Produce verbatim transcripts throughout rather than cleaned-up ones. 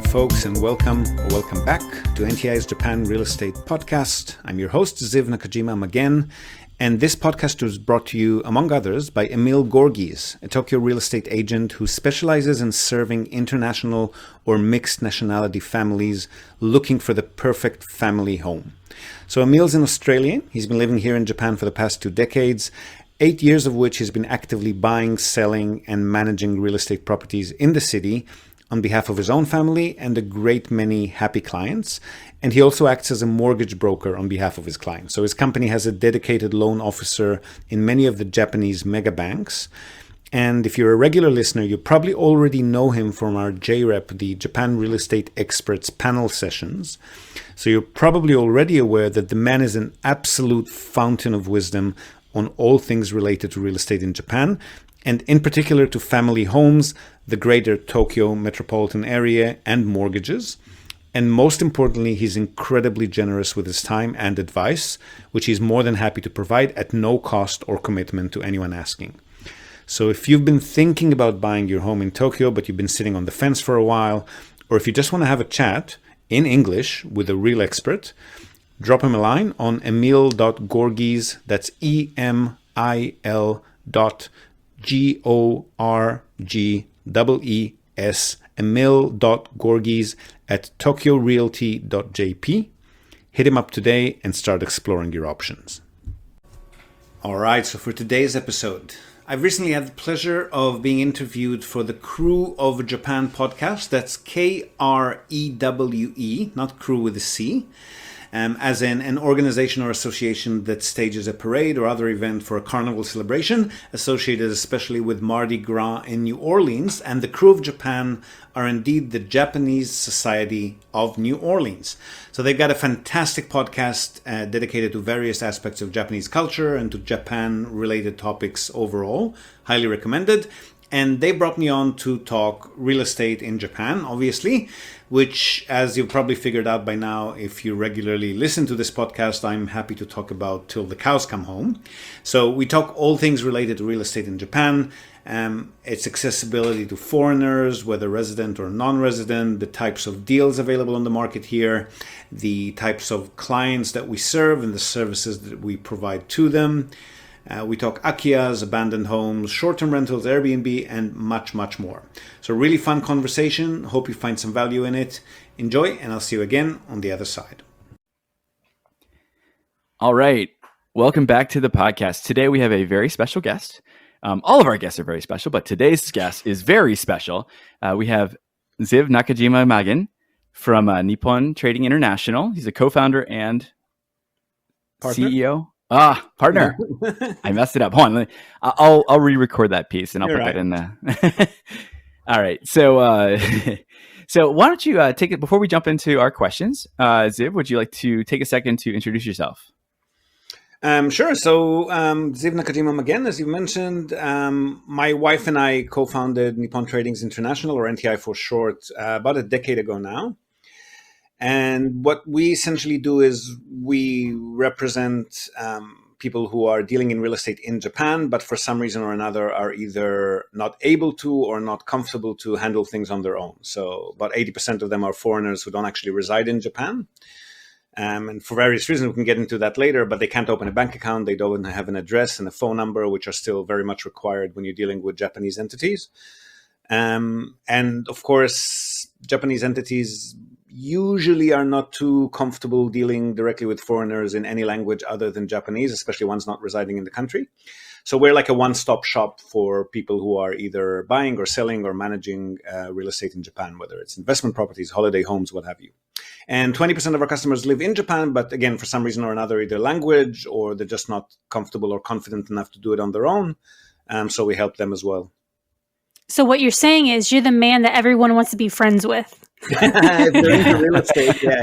folks, and welcome or welcome back to N T I's Japan Real Estate Podcast. I'm your host, Ziv Nakajima again, and this podcast was brought to you, among others, by Emil Gorgies, a Tokyo real estate agent who specializes in serving international or mixed nationality families looking for the perfect family home. So Emil's an Australian. He's been living here in Japan for the past two decades, eight years of which he's been actively buying, selling, and managing real estate properties in the city on behalf of his own family and a great many happy clients. And he also acts as a mortgage broker on behalf of his clients. So his company has a dedicated loan officer in many of the Japanese mega banks. And if you're a regular listener, you probably already know him from our J R E P, the Japan Real Estate Experts panel sessions. So you're probably already aware that the man is an absolute fountain of wisdom on all things related to real estate in Japan, and in particular to family homes, the greater Tokyo metropolitan area, and mortgages. And most importantly, he's incredibly generous with his time and advice, which he's more than happy to provide at no cost or commitment to anyone asking. So if you've been thinking about buying your home in Tokyo, but you've been sitting on the fence for a while, or if you just want to have a chat in English with a real expert, drop him a line on emil dot gorgies, that's E M I L dot G O R G E E S, emil dot gorgies at tokyo realty dot j p. Hit him up today and start exploring your options. All right, so for today's episode, I've recently had the pleasure of being interviewed for the Crew of Japan podcast. That's K R E W E, not crew with a C. Um, as in an organization or association that stages a parade or other event for a carnival celebration, associated especially with Mardi Gras in New Orleans. And the Crew of Japan are indeed the Japanese Society of New Orleans. So they've got a fantastic podcast uh, dedicated to various aspects of Japanese culture and to Japan-related topics overall. Highly recommended. And they brought me on to talk real estate in Japan, obviously, which, as you've probably figured out by now, if you regularly listen to this podcast, I'm happy to talk about till the cows come home. So we talk all things related to real estate in Japan, um, its accessibility to foreigners, whether resident or non-resident, the types of deals available on the market here, the types of clients that we serve and the services that we provide to them. Uh, we talk akiyas, abandoned homes, short-term rentals, Airbnb, and much, much more. So really fun conversation. Hope you find some value in it. Enjoy, and I'll see you again on the other side. All right. Welcome back to the podcast. Today we have a very special guest. Um, all of our guests are very special, but today's guest is very special. Uh, we have Ziv Nakajima Magen from uh, Nippon Trading International. He's a co-founder and Partner? C E O. Ah, partner. I messed it up. Hold on. Let me, I'll I'll re-record that piece and I'll You're put right. that in the. All right. So uh, so why don't you uh, take it before we jump into our questions? Uh, Ziv, would you like to take a second to introduce yourself? Um, sure. So um, Ziv Nakajima again, as you mentioned, um, my wife and I co-founded Nippon Trading International, or N T I for short, uh, about a decade ago now. And what we essentially do is we represent um, people who are dealing in real estate in Japan, but for some reason or another are either not able to or not comfortable to handle things on their own. So about eighty percent of them are foreigners who don't actually reside in Japan. Um, and for various reasons, we can get into that later, but they can't open a bank account. They don't have an address and a phone number, which are still very much required when you're dealing with Japanese entities. Um, and of course, Japanese entities usually are not too comfortable dealing directly with foreigners in any language other than Japanese, especially ones not residing in the country. So we're like a one-stop shop for people who are either buying or selling or managing uh, real estate in Japan, whether it's investment properties, holiday homes, what have you. And twenty percent of our customers live in Japan, but again, for some reason or another, either language or they're just not comfortable or confident enough to do it on their own. Um, so we help them as well. So what you're saying is you're the man that everyone wants to be friends with. If they're into real estate, yeah,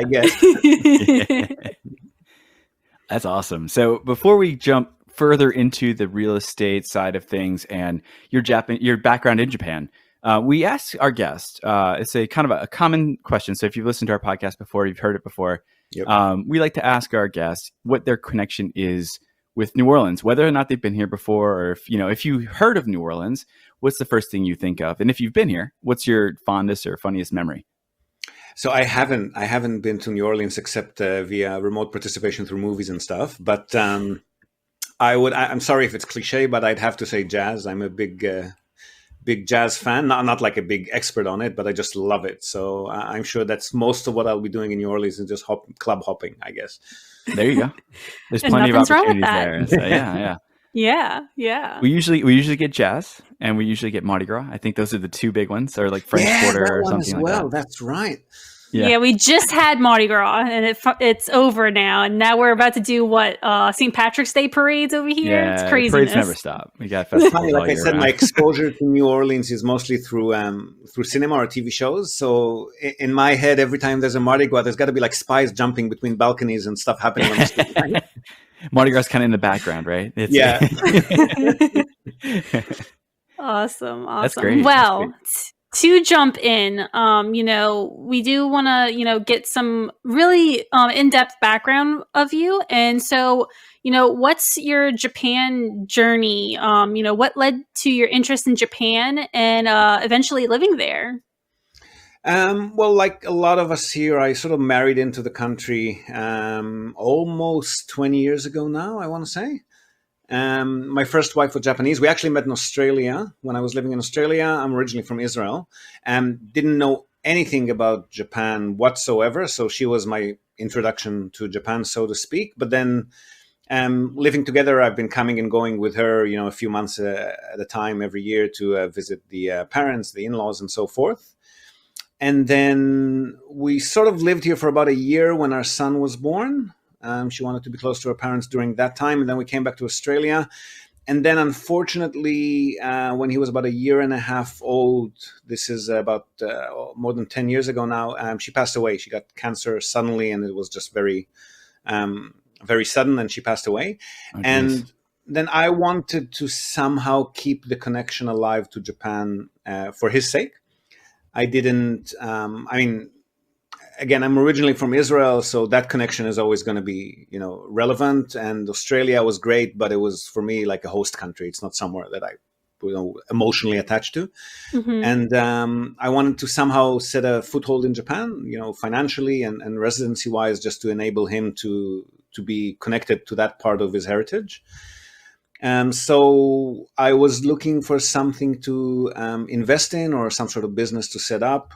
I guess. That's awesome. So before we jump further into the real estate side of things and your Japan, your background in Japan, uh, we ask our guests, uh, it's a kind of a, a common question. So if you've listened to our podcast before, you've heard it before, Yep. um, we like to ask our guests what their connection is with New Orleans, whether or not they've been here before, or if, you know, if you heard of New Orleans, what's the first thing you think of? And if you've been here, what's your fondest or funniest memory? So I haven't I haven't been to New Orleans except uh, via remote participation through movies and stuff. But um, I would. I, I'm sorry if it's cliche, but I'd have to say jazz. I'm a big uh, big jazz fan. Not not like a big expert on it, but I just love it. So I- I'm sure that's most of what I'll be doing in New Orleans is just hop, club hopping, I guess. There you go. There's And plenty of nothing's wrong with opportunities that. there. So, yeah, yeah. Yeah, yeah. We usually we usually get jazz and we usually get Mardi Gras. I think those are the two big ones, or like French yeah, Quarter that or one something as like well. that. That's right. Yeah. Yeah. we just had Mardi Gras, and it fu- it's over now, and now we're about to do what uh Saint Patrick's Day parades over here. Yeah, It's the craziness. parades never stop. We got festivals Funny, all like I year said, my round. exposure to New Orleans is mostly through um, through cinema or T V shows. So i- in my head, every time there's a Mardi Gras, there's got to be like spies jumping between balconies and stuff happening on the street. Right? Mardi Gras kind of in the background, right? It's, Yeah. Awesome, awesome. That's great. That's Well, great. t- to jump in, um, you know, we do want to, you know, get some really um, in-depth background of you, and so, you know, what's your Japan journey? Um, you know, what led to your interest in Japan and uh, eventually living there? Um, well, like a lot of us here, I sort of married into the country um, almost twenty years ago now, I want to say. Um, my first wife was Japanese. We actually met in Australia when I was living in Australia. I'm originally from Israel and didn't know anything about Japan whatsoever. So she was my introduction to Japan, so to speak. But then um, living together, I've been coming and going with her, you know, a few months uh, at a time every year to uh, visit the uh, parents, the in-laws, and so forth. And then we sort of lived here for about a year when our son was born. Um, she wanted to be close to her parents during that time. And then we came back to Australia. And then, unfortunately, uh, when he was about a year and a half old, this is about uh, more than ten years ago now, um, she passed away. She got cancer suddenly, and it was just very, um, very sudden, and she passed away. Oh, geez. And then I wanted to somehow keep the connection alive to Japan uh, for his sake. I didn't, um, I mean, again, I'm originally from Israel, so that connection is always going to be, you know, relevant. And Australia was great, but it was for me like a host country. It's not somewhere that I, you know, emotionally attached to. Mhm. And um, I wanted to somehow set a foothold in Japan, you know, financially and, and residency-wise, just to enable him to to be connected to that part of his heritage. Um, so I was looking for something to um, invest in or some sort of business to set up,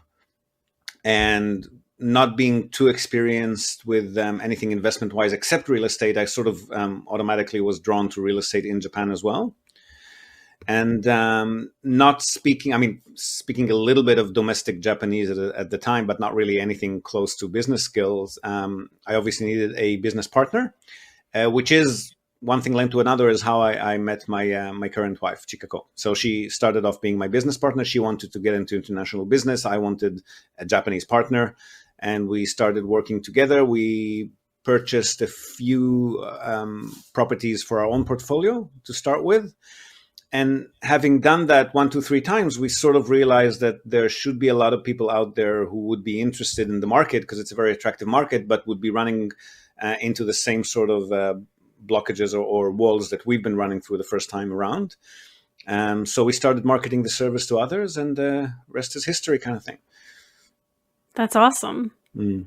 and not being too experienced with um, anything investment-wise except real estate, I sort of um, automatically was drawn to real estate in Japan as well. And um, not speaking, I mean, speaking a little bit of domestic Japanese at, at the time, but not really anything close to business skills. Um, I obviously needed a business partner, uh, which is one thing linked to another is how I, I met my uh, my current wife, Chikako. So she started off being my business partner. She wanted to get into international business. I wanted a Japanese partner, and we started working together. We purchased a few um, properties for our own portfolio to start with. And having done that one, two, three times, we sort of realized that there should be a lot of people out there who would be interested in the market because it's a very attractive market, but would be running uh, into the same sort of uh, blockages or, or walls that we've been running through the first time around. Um, so we started marketing the service to others, and the uh, rest is history kind of thing. That's awesome. Mm.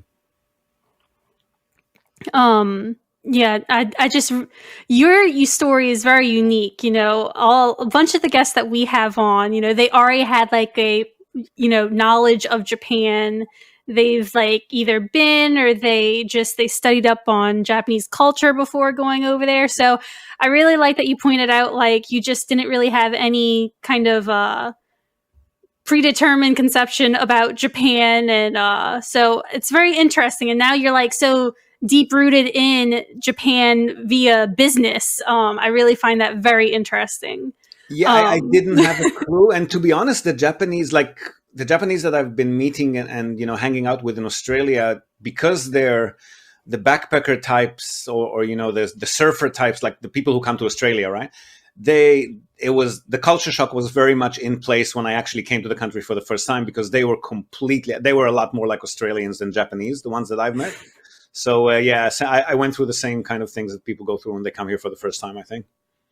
Um, yeah, I, I just, your, your story is very unique. You know, all, a bunch of the guests that we have on, you know, they already had like a, you know, knowledge of Japan. They've like either been or they just, they studied up on Japanese culture before going over there. So I really like that you pointed out, like, you just didn't really have any kind of, uh, predetermined conception about Japan. And, uh, so it's very interesting. And now you're like, so deep rooted in Japan via business. Um, I really find that very interesting. Yeah, I, I Um, didn't have a clue. And to be honest, the Japanese, like the Japanese that I've been meeting and, and you know, hanging out with in Australia, because they're the backpacker types or, or you know, the, the surfer types, like the people who come to Australia, right? They, it was, the culture shock was very much in place when I actually came to the country for the first time, because they were completely, they were a lot more like Australians than Japanese, the ones that I've met. So uh, yeah, so I, I went through the same kind of things that people go through when they come here for the first time, I think.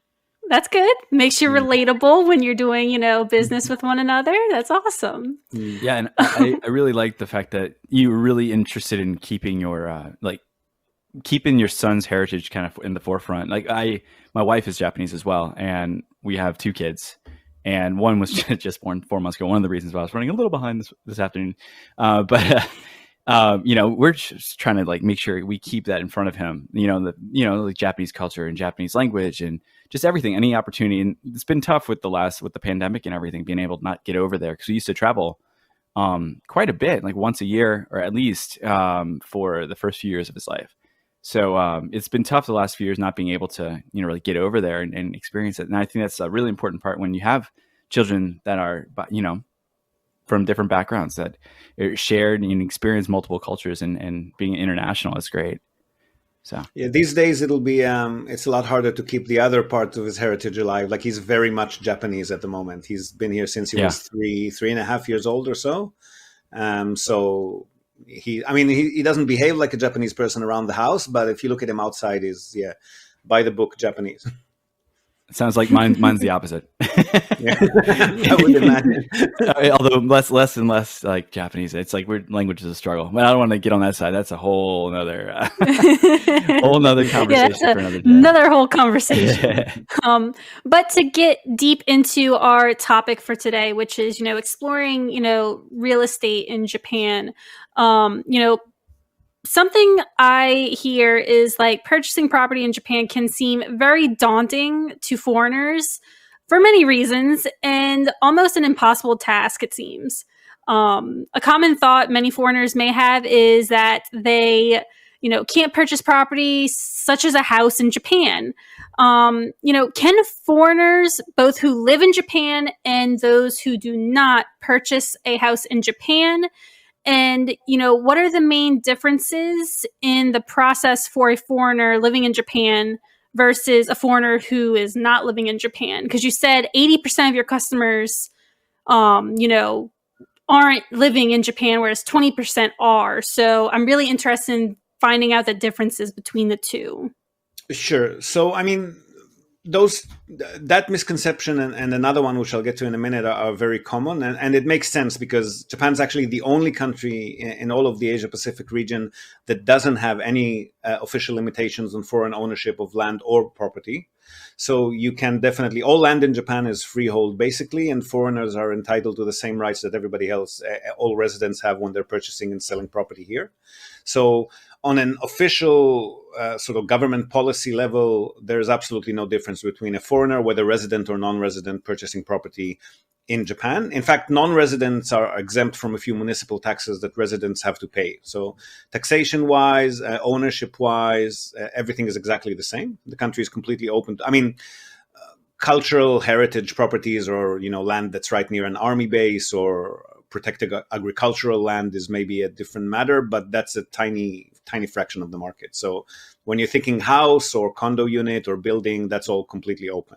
That's good. Makes you relatable when you're doing, you know, business with one another. That's awesome. Yeah, and I, I really like the fact that you were really interested in keeping your uh, like keeping your son's heritage kind of in the forefront. Like I, my wife is Japanese as well, and we have two kids, and one was just born four months ago. One of the reasons why I was running a little behind this this afternoon, uh, but. Uh, Um, you know, we're just trying to like make sure we keep that in front of him, you know, the, you know, like Japanese culture and Japanese language and just everything, any opportunity. And it's been tough with the last, with the pandemic and everything, being able to not get over there. Cause we used to travel, um, quite a bit, like once a year or at least, um, for the first few years of his life. So, um, it's been tough the last few years, not being able to, you know, really get over there and, and experience it. And I think that's a really important part when you have children that are, you know, from different backgrounds that are shared and experience multiple cultures and, and being international is great. So yeah, these days it'll be um, it's a lot harder to keep the other parts of his heritage alive. Like he's very much Japanese at the moment. He's been here since he yeah. was three, three and a half years old or so. Um, so he, I mean, he, he doesn't behave like a Japanese person around the house, but if you look at him outside, he's yeah, by the book Japanese. It sounds like mine. Mine's the opposite. Yeah, I would imagine. Although less, less and less like Japanese. It's like weird language is a struggle. But I don't want to get on that side. That's a whole another, uh, whole another conversation yeah, for another day. Another whole conversation. um, but to get deep into our topic for today, which is you know exploring you know real estate in Japan, um, you know. Something I hear is like purchasing property in Japan can seem very daunting to foreigners for many reasons and almost an impossible task, it seems. Um, a common thought many foreigners may have is that they, you know, can't purchase property such as a house in Japan. Um, you know, can foreigners, both who live in Japan and those who do not, purchase a house in Japan? And, you know, what are the main differences in the process for a foreigner living in Japan versus a foreigner who is not living in Japan? Because you said eighty percent of your customers, um, you know, aren't living in Japan, whereas twenty percent are. So I'm really interested in finding out the differences between the two. Sure. So, I mean, those that misconception and, and another one, which I'll get to in a minute, are, are very common. And, and it makes sense because Japan's actually the only country in, in all of the Asia Pacific region that doesn't have any uh, official limitations on foreign ownership of land or property. So you can definitely, all land in Japan is freehold basically, and foreigners are entitled to the same rights that everybody else, uh, all residents have when they're purchasing and selling property here. So on an official uh, sort of government policy level, there's absolutely no difference between a foreigner, whether resident or non-resident, purchasing property in Japan. In fact, non-residents are exempt from a few municipal taxes that residents have to pay. So taxation-wise, uh, ownership-wise, uh, everything is exactly the same. The country is completely open to, I mean, uh, cultural heritage properties or, you know, land that's right near an army base or protected agricultural land is maybe a different matter, but that's a tiny, tiny fraction of the market. So when you're thinking house or condo unit or building, that's all completely open.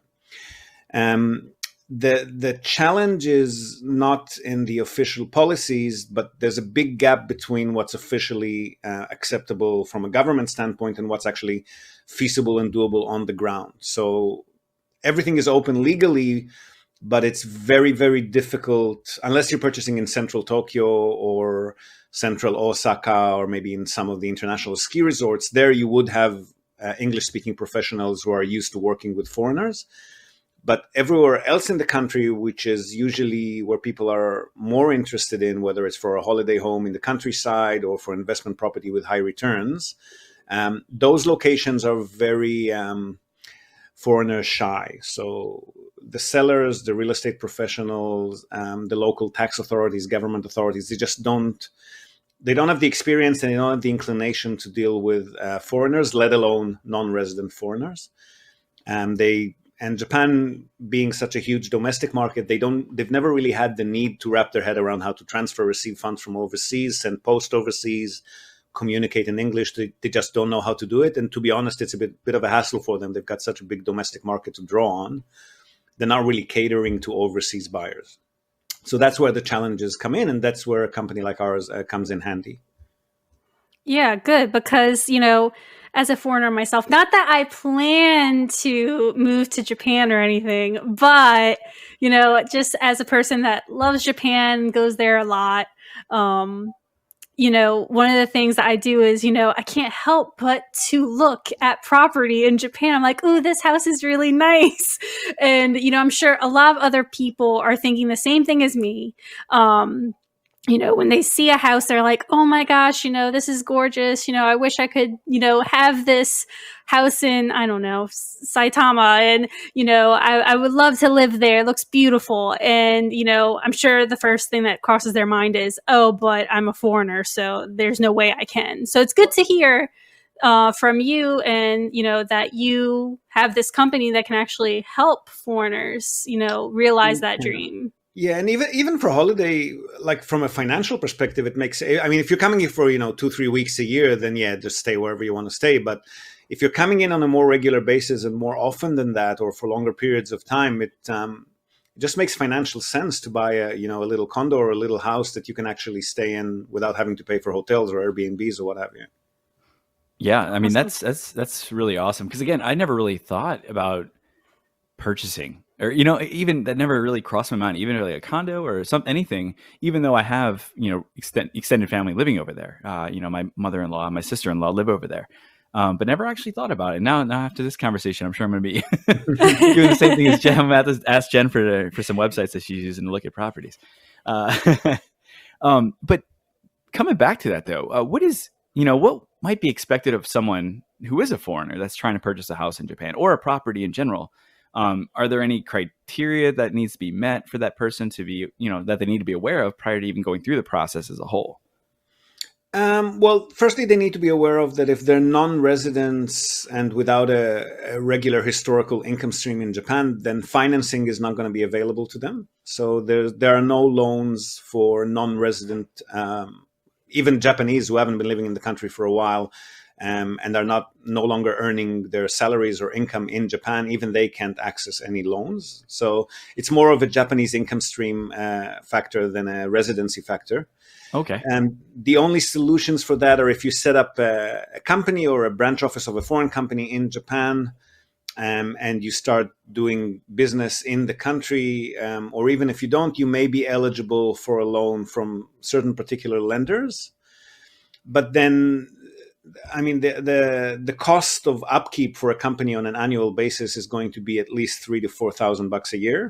Um, the the challenge is not in the official policies, but there's a big gap between what's officially uh, acceptable from a government standpoint and what's actually feasible and doable on the ground. So everything is open legally, but it's very, very difficult unless you're purchasing in central Tokyo or central Osaka or maybe in some of the international ski resorts. There you would have uh, English-speaking professionals who are used to working with foreigners. But everywhere else in the country, which is usually where people are more interested in, whether it's for a holiday home in the countryside or for investment property with high returns, um, those locations are very um, foreigner shy. So the sellers, the real estate professionals, um, the local tax authorities, government authorities, they just don't, they don't have the experience and they don't have the inclination to deal with uh, foreigners, let alone non-resident foreigners. Um, they, and Japan being such a huge domestic market, they don't, they've never really had the need to wrap their head around how to transfer, receive funds from overseas, send post overseas, communicate in English. They, they just don't know how to do it. And to be honest, it's a bit, bit of a hassle for them. They've got such a big domestic market to draw on. They're not really catering to overseas buyers. So that's where the challenges come in. And that's where a company like ours uh, comes in handy. Yeah, good. Because, you know, as a foreigner myself, not that I plan to move to Japan or anything, but, you know, just as a person that loves Japan, goes there a lot, um, you know, one of the things that I do is, you know, I can't help but to look at property in Japan. I'm like, ooh, this house is really nice. And, you know, I'm sure a lot of other people are thinking the same thing as me. Um, you know, when they see a house, they're like, oh my gosh, you know, this is gorgeous. You know, I wish I could, you know, have this house in, I don't know, Saitama. And, you know, I, I would love to live there. It looks beautiful. And, you know, I'm sure the first thing that crosses their mind is, oh, but I'm a foreigner, so there's no way I can. So it's good to hear uh, from you and, you know, that you have this company that can actually help foreigners, you know, realize that dream. Yeah, and even even for holiday, like from a financial perspective, it makes. I mean, if you're coming here for you know two three weeks a year, then yeah, just stay wherever you want to stay. But if you're coming in on a more regular basis and more often than that, or for longer periods of time, it um, it just makes financial sense to buy a you know a little condo or a little house that you can actually stay in without having to pay for hotels or Airbnbs or what have you. Yeah, I mean Awesome. that's that's that's really awesome because again, I never really thought about purchasing or you know even that never really crossed my mind, even really a condo or some anything. Even though I have you know extend, extended family living over there, uh, you know my mother-in-law, my sister-in-law live over there, um, but never actually thought about it. Now, now after this conversation, I'm sure I'm going to be doing the same thing as Jen. I'm going to have to ask Jen for for some websites that she's using to look at properties. Uh, um, but coming back to that though, uh, what is you know what might be expected of someone who is a foreigner that's trying to purchase a house in Japan or a property in general? Um, are there any criteria that needs to be met for that person to be, you know, that they need to be aware of prior to even going through the process as a whole? Um, well, firstly, they need to be aware of that if they're non-residents and without a, a regular historical income stream in Japan, then financing is not going to be available to them. So there, there are no loans for non-resident, um, even Japanese who haven't been living in the country for a while. Um, and are not no longer earning their salaries or income in Japan, even they can't access any loans. So it's more of a Japanese income stream uh, factor than a residency factor. Okay. And the only solutions for that are if you set up a, a company or a branch office of a foreign company in Japan, um, and you start doing business in the country, um, or even if you don't, you may be eligible for a loan from certain particular lenders. But then I mean, the, the the cost of upkeep for a company on an annual basis is going to be at least three to four thousand bucks a year.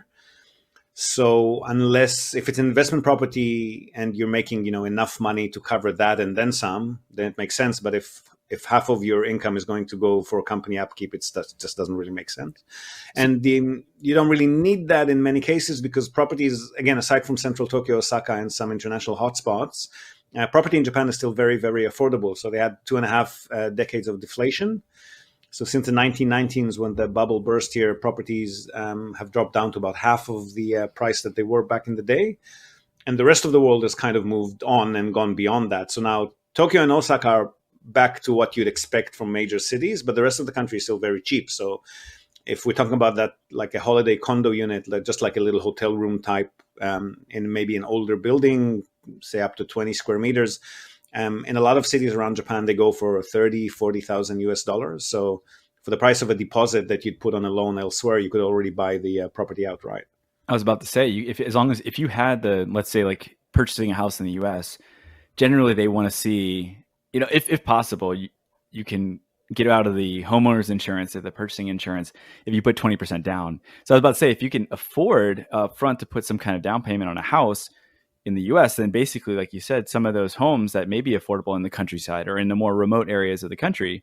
So unless if it's an investment property and you're making you know enough money to cover that and then some, then it makes sense. But if if half of your income is going to go for company upkeep, it just doesn't really make sense. And the, you don't really need that in many cases because properties, again, aside from central Tokyo, Osaka, and some international hotspots. Uh, property in Japan is still very, very affordable. So they had two and a half uh, decades of deflation. So since the nineteen nineties, when the bubble burst here, properties um, have dropped down to about half of the uh, price that they were back in the day. And the rest of the world has kind of moved on and gone beyond that. So now Tokyo and Osaka are back to what you'd expect from major cities, but the rest of the country is still very cheap. So if we're talking about that, like a holiday condo unit, like just like a little hotel room type um, in maybe an older building, say up to twenty square meters. Um, in a lot of cities around Japan, they go for thirty, forty thousand U S dollars. So for the price of a deposit that you'd put on a loan elsewhere, you could already buy the uh, property outright. I was about to say, you, if as long as if you had the, let's say like purchasing a house in the U S, generally they want to see, you know, if, if possible, you, you can get out of the homeowner's insurance or the purchasing insurance if you put twenty percent down. So I was about to say, if you can afford up front to put some kind of down payment on a house in the U S, then basically, like you said, some of those homes that may be affordable in the countryside or in the more remote areas of the country,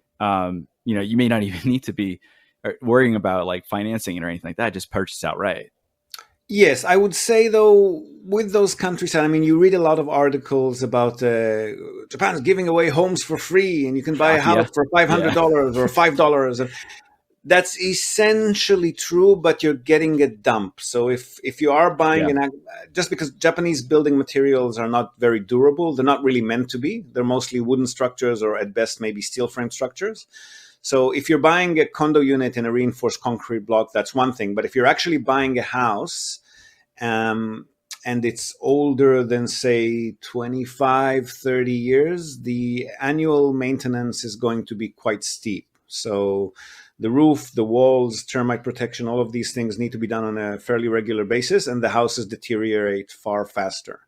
um, you know, you may not even need to be worrying about like financing it or anything like that. Just purchase outright. Yes, I would say though, with those countryside, I mean, you read a lot of articles about uh, Japan's giving away homes for free, and you can buy a house yeah. for five hundred dollars yeah. or five dollars. That's essentially true, but you're getting a dump. So if, if you are buying yeah. an, just because Japanese building materials are not very durable, they're not really meant to be. They're mostly wooden structures or at best maybe steel frame structures. So if you're buying a condo unit in a reinforced concrete block, that's one thing. But if you're actually buying a house, um, and it's older than, say, twenty-five, thirty years, the annual maintenance is going to be quite steep. So the roof, the walls, termite protection, all of these things need to be done on a fairly regular basis, and the houses deteriorate far faster.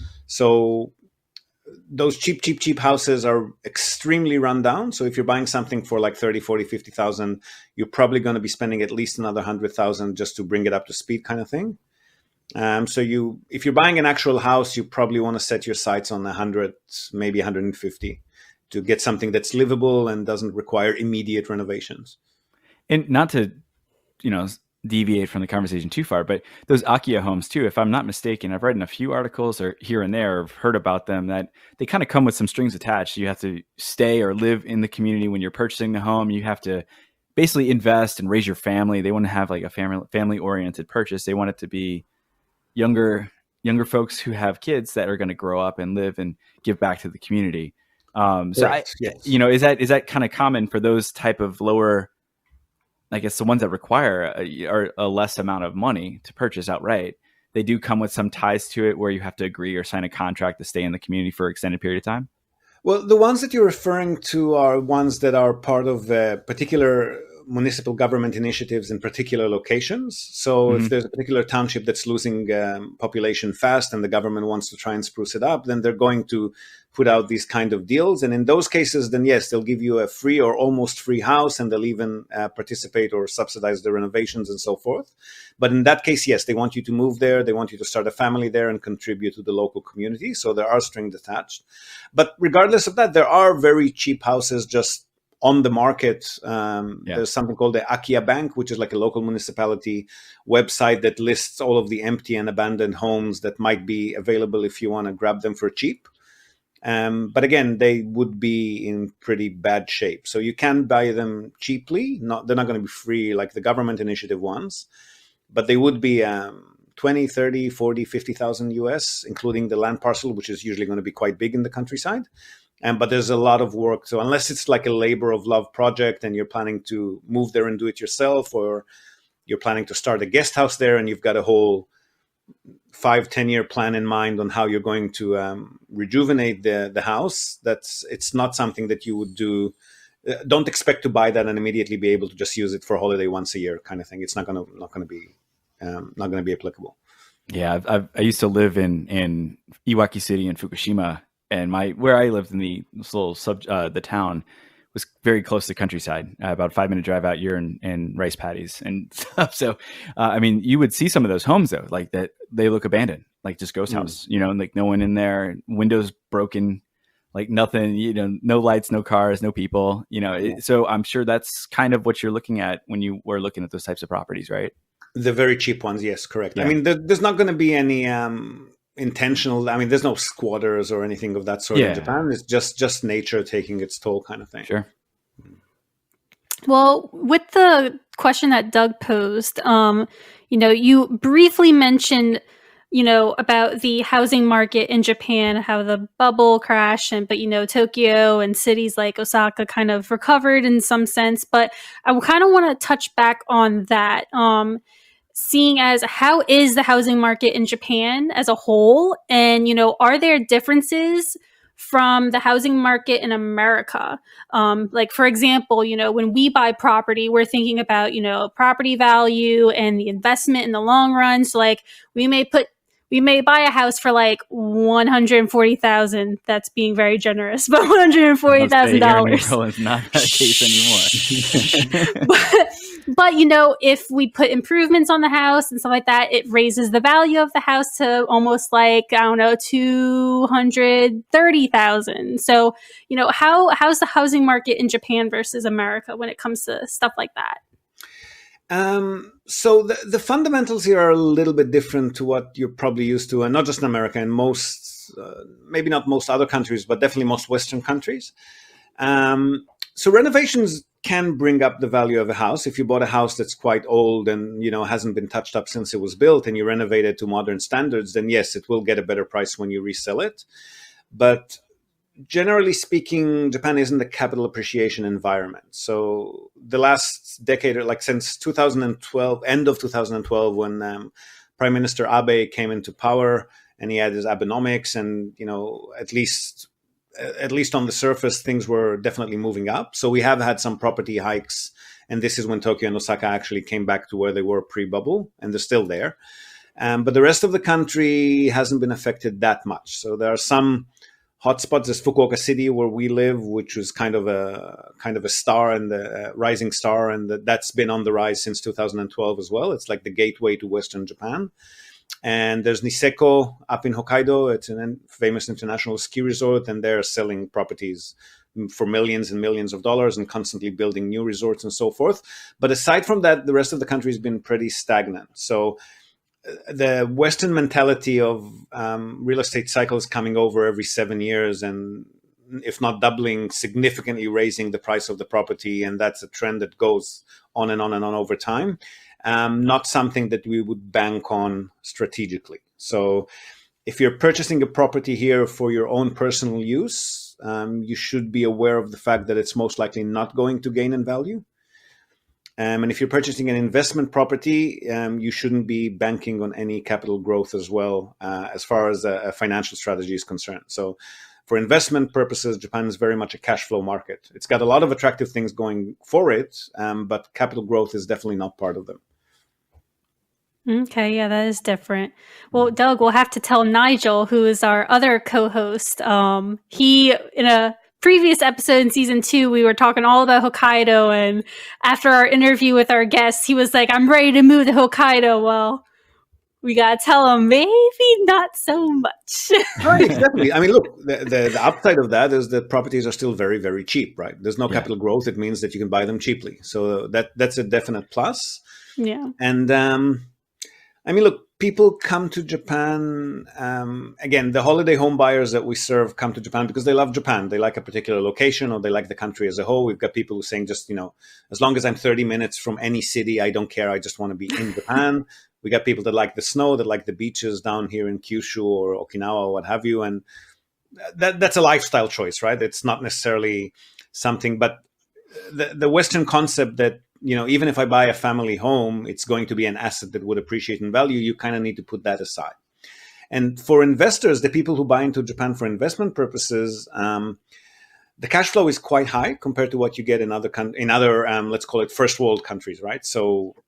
So those cheap, cheap, cheap houses are extremely run down. So if you're buying something for like thirty, forty, fifty thousand, you're probably going to be spending at least another one hundred thousand just to bring it up to speed kind of thing. Um, so you, if you're buying an actual house, you probably want to set your sights on one hundred, maybe one hundred fifty to get something that's livable and doesn't require immediate renovations. And not to, you know, deviate from the conversation too far, but those Akia homes too, if I'm not mistaken, I've read in a few articles or here and there, I've heard about them, that they kind of come with some strings attached. You have to stay or live in the community when you're purchasing the home. You have to basically invest and raise your family. They want to have like a family family oriented purchase. They want it to be younger younger folks who have kids that are going to grow up and live and give back to the community. Um, so Right, I, yes. you know, is that is that kind of common for those type of lower, I guess the ones that require a, or a less amount of money to purchase outright? They do come with some ties to it where you have to agree or sign a contract to stay in the community for an extended period of time? Well, the ones that you're referring to are ones that are part of uh, particular municipal government initiatives in particular locations. So Mhm. if there's a particular township that's losing um, population fast and the government wants to try and spruce it up, then they're going to put out these kind of deals. And in those cases, then yes, they'll give you a free or almost free house, and they'll even uh, participate or subsidize the renovations and so forth. But in that case, yes, they want you to move there. They want you to start a family there and contribute to the local community. So there are strings attached. But regardless of that, there are very cheap houses just on the market. Um, Yeah. There's something called the Akia Bank, which is like a local municipality website that lists all of the empty and abandoned homes that might be available if you want to grab them for cheap. Um, but again, they would be in pretty bad shape. So you can buy them cheaply. Not, they're not going to be free like the government initiative ones, but they would be um, twenty, thirty, forty, fifty thousand U S, including the land parcel, which is usually going to be quite big in the countryside. And but there's a lot of work. So unless it's like a labor of love project and you're planning to move there and do it yourself, or you're planning to start a guest house there and you've got a whole five, ten year plan in mind on how you're going to um, rejuvenate the, the house, that's it's not something that you would do. Uh, don't expect to buy that and immediately be able to just use it for a holiday once a year kind of thing. It's not going to not going to be um, not going to be applicable. Yeah, I've, I've, I used to live in in Iwaki City in Fukushima, and my where I lived in the this little sub uh, the town was very close to the countryside, uh, about a five minute drive out here, and and rice paddies and stuff. So, uh, I mean, you would see some of those homes though, like that they look abandoned, like just ghost Mm. house, you know, and like no one in there, windows broken, like nothing, you know, no lights, no cars, no people, you know. It, so I'm sure that's kind of what you're looking at when you were looking at those types of properties, right? The very cheap ones, yes, correct. Yeah. I mean, there, there's not going to be any um, intentional. I mean, there's no squatters or anything of that sort Yeah. in Japan. It's just just nature taking its toll, kind of thing. Sure. Well, with the question that Doug posed, um, you know, you briefly mentioned, you know, about the housing market in Japan, how the bubble crashed, and but you know, Tokyo and cities like Osaka kind of recovered in some sense. But I kind of want to touch back on that. Um, seeing as how is the housing market in Japan as a whole, and you know, are there differences from the housing market in America? Um, like, for example, you know, when we buy property, we're thinking about, you know, property value and the investment in the long run. So like we may put we may buy a house for like one hundred forty thousand. That's being very generous, but one hundred forty thousand dollars. It's not that case anymore. but, but you know, if we put improvements on the house and stuff like that, it raises the value of the house to almost like, I don't know, two hundred thirty thousand. So, you know, how how's the housing market in Japan versus America when it comes to stuff like that? Um, so the, the fundamentals here are a little bit different to what you're probably used to, and not just in America, in most, uh, maybe not most other countries, but definitely most Western countries. Um, so renovations can bring up the value of a house. If you bought a house that's quite old and, you know, hasn't been touched up since it was built, and you renovate it to modern standards, then yes, it will get a better price when you resell it. But generally speaking, Japan isn't a capital appreciation environment. So the last decade, or like since two thousand twelve, end of two thousand twelve, when um, Prime Minister Abe came into power, and he had his Abenomics, and you know, at least at least on the surface, things were definitely moving up. So we have had some property hikes, and this is when Tokyo and Osaka actually came back to where they were pre-bubble, and they're still there. Um, but the rest of the country hasn't been affected that much. So there are some hotspots. There's Fukuoka City, where we live, which was kind of a kind of a star and the uh, rising star, and the, that's been on the rise since two thousand twelve as well. It's like the gateway to Western Japan. And there's Niseko up in Hokkaido. It's a famous international ski resort, and they're selling properties for millions and millions of dollars and constantly building new resorts and so forth. But aside from that, the rest of the country has been pretty stagnant. So the Western mentality of um, real estate cycles coming over every seven years and if not doubling, significantly raising the price of the property. And that's a trend that goes on and on and on over time. Um, not something that we would bank on strategically. So if you're purchasing a property here for your own personal use, um, you should be aware of the fact that it's most likely not going to gain in value. Um, and if you're purchasing an investment property, um, you shouldn't be banking on any capital growth as well, uh, as far as a, a financial strategy is concerned. So for investment purposes, Japan is very much a cash flow market. It's got a lot of attractive things going for it, um, but capital growth is definitely not part of them. Okay, yeah, that is different. Well, Doug, we'll have to tell Nigel, who is our other co-host. Um, he, in a previous episode in season two, we were talking all about Hokkaido, and after our interview with our guests, he was like, I'm ready to move to Hokkaido. Well, we gotta tell him maybe not so much. Right, exactly. I mean, look, the, the, the upside of that is that properties are still very, very cheap, right? There's no Yeah. capital growth. It means that you can buy them cheaply. So that that's a definite plus. Yeah. And um, I mean, look, people come to Japan. Um, again, the holiday home buyers that we serve come to Japan because they love Japan. They like a particular location or they like the country as a whole. We've got people who are saying just, you know, as long as I'm thirty minutes from any city, I don't care. I just want to be in Japan. We got people that like the snow, that like the beaches down here in Kyushu or Okinawa or what have you. And that that's a lifestyle choice, right? It's not necessarily something, but the, the Western concept that, you know, even if I buy a family home, it's going to be an asset that would appreciate in value. You kind of need to put that aside. And for investors, the people who buy into Japan for investment purposes, um, the cash flow is quite high compared to what you get in other con- in other, um, let's call it first world countries, right? So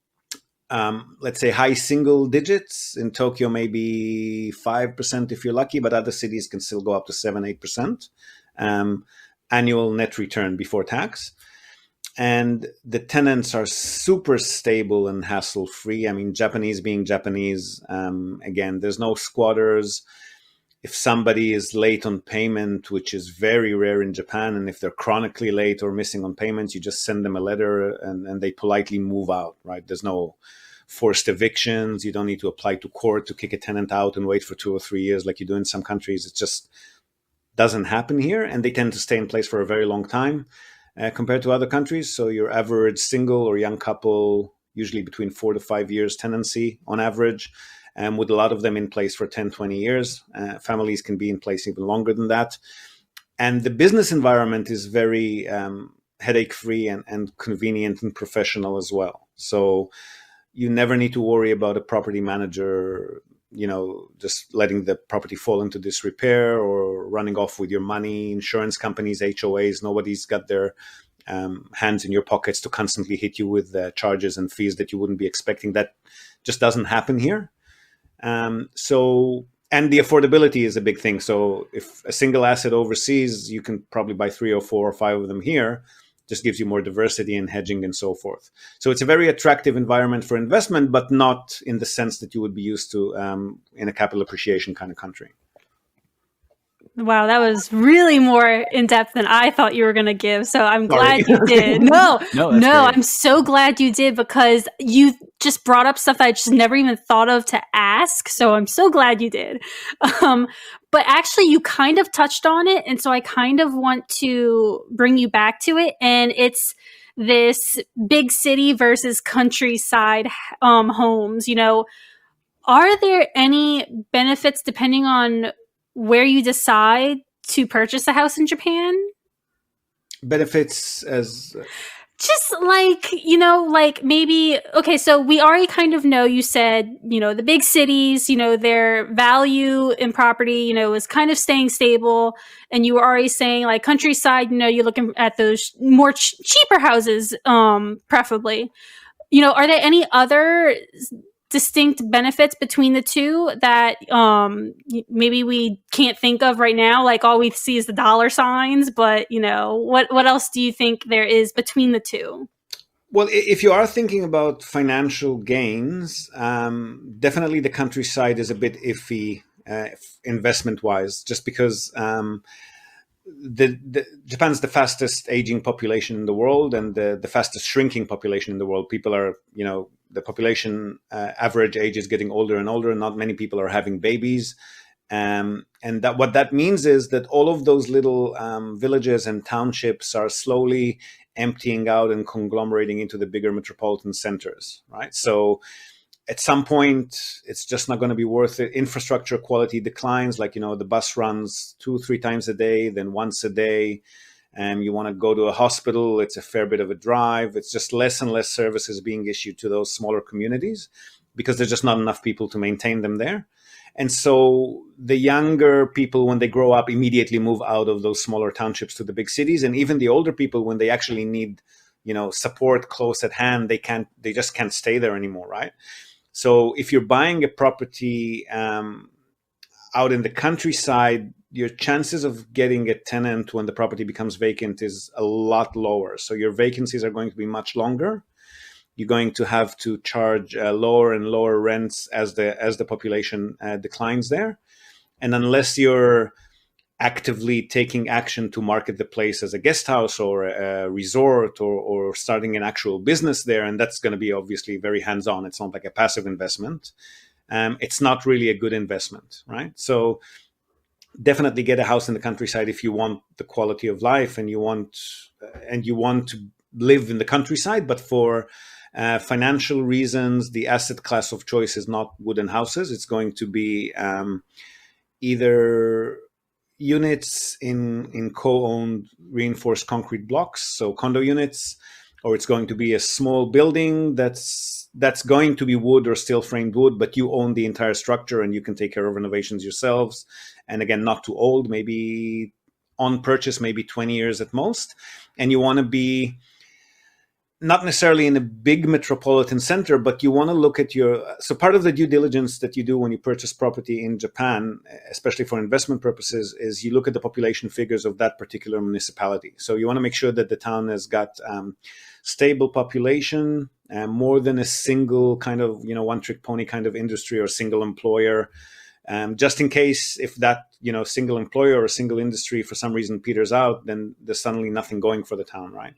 um, let's say high single digits in Tokyo, maybe five percent if you're lucky, but other cities can still go up to seven, eight percent um, annual net return before tax. And the tenants are super stable and hassle-free. I mean, Japanese being Japanese, um, again, there's no squatters. If somebody is late on payment, which is very rare in Japan, and if they're chronically late or missing on payments, you just send them a letter and, and they politely move out, right? There's no forced evictions. You don't need to apply to court to kick a tenant out and wait for two or three years like you do in some countries. It just doesn't happen here, and they tend to stay in place for a very long time. Uh, compared to other countries. So your average single or young couple, usually between four to five years tenancy on average, and with a lot of them in place for ten, twenty years. Uh, families can be in place even longer than that. And the business environment is very um, headache-free and, and convenient and professional as well. So you never need to worry about a property manager, you know, just letting the property fall into disrepair or running off with your money. Insurance companies, H O As, nobody's got their um, hands in your pockets to constantly hit you with uh, charges and fees that you wouldn't be expecting. That just doesn't happen here. Um, so, and the affordability is a big thing. So if a single asset overseas, you can probably buy three or four or five of them here. Just gives you more diversity and hedging and so forth. So it's a very attractive environment for investment, but not in the sense that you would be used to um, in a capital appreciation kind of country. Wow, that was really more in depth than I thought you were going to give. So I'm Sorry. glad you did. No, No, no, that's great. I'm so glad you did because you just brought up stuff that I just never even thought of to ask. So I'm so glad you did. Um, but actually, you kind of touched on it. And so I kind of want to bring you back to it. And it's this big city versus countryside um, homes. You know, are there any benefits depending on where you decide to purchase a house in Japan? Benefits as just like, you know, like maybe, okay, so we already kind of know, you said, you know, the big cities, you know, their value in property, you know, is kind of staying stable. And you were already saying like countryside, you know, you're looking at those more ch- cheaper houses, um, preferably. You know, are there any other distinct benefits between the two that um, maybe we can't think of right now? Like all we see is the dollar signs, but you know, what what else do you think there is between the two? Well, if you are thinking about financial gains, um, definitely the countryside is a bit iffy uh, investment-wise, just because um, the, the Japan's the fastest aging population in the world and the, the fastest shrinking population in the world. People are, you know, the population uh, average age is getting older and older, and not many people are having babies. Um, and that what that means is that all of those little um, villages and townships are slowly emptying out and conglomerating into the bigger metropolitan centers, right? So at some point, it's just not going to be worth it. Infrastructure quality declines, like, you know, the bus runs two, three times a day, then once a day. And you want to go to a hospital, it's a fair bit of a drive. It's just less and less services being issued to those smaller communities because there's just not enough people to maintain them there. And so the younger people, when they grow up, immediately move out of those smaller townships to the big cities. And even the older people, when they actually need, you know, support close at hand, they can't, they just can't stay there anymore, right? So if you're buying a property um, out in the countryside, your chances of getting a tenant when the property becomes vacant is a lot lower. So your vacancies are going to be much longer. You're going to have to charge uh, lower and lower rents as the as the population uh, declines there. And unless you're actively taking action to market the place as a guest house or a resort or, or starting an actual business there, and that's going to be obviously very hands-on. It's not like a passive investment. Um, it's not really a good investment, right? So definitely get a house in the countryside if you want the quality of life and you want uh, and you want to live in the countryside. But for uh, financial reasons, the asset class of choice is not wooden houses. It's going to be um, either units in in co-owned reinforced concrete blocks, so condo units, or it's going to be a small building that's that's going to be wood or steel framed wood, but you own the entire structure and you can take care of renovations yourselves. And again, not too old, maybe on purchase, maybe twenty years at most. And you want to be not necessarily in a big metropolitan center, but you want to look at your, so part of the due diligence that you do when you purchase property in Japan, especially for investment purposes, is you look at the population figures of that particular municipality. So you want to make sure that the town has got um, stable population, uh, more than a single kind of, you know, one trick pony kind of industry or single employer. Um, just in case if that, you know, single employer or single industry for some reason peters out, then there's suddenly nothing going for the town, right?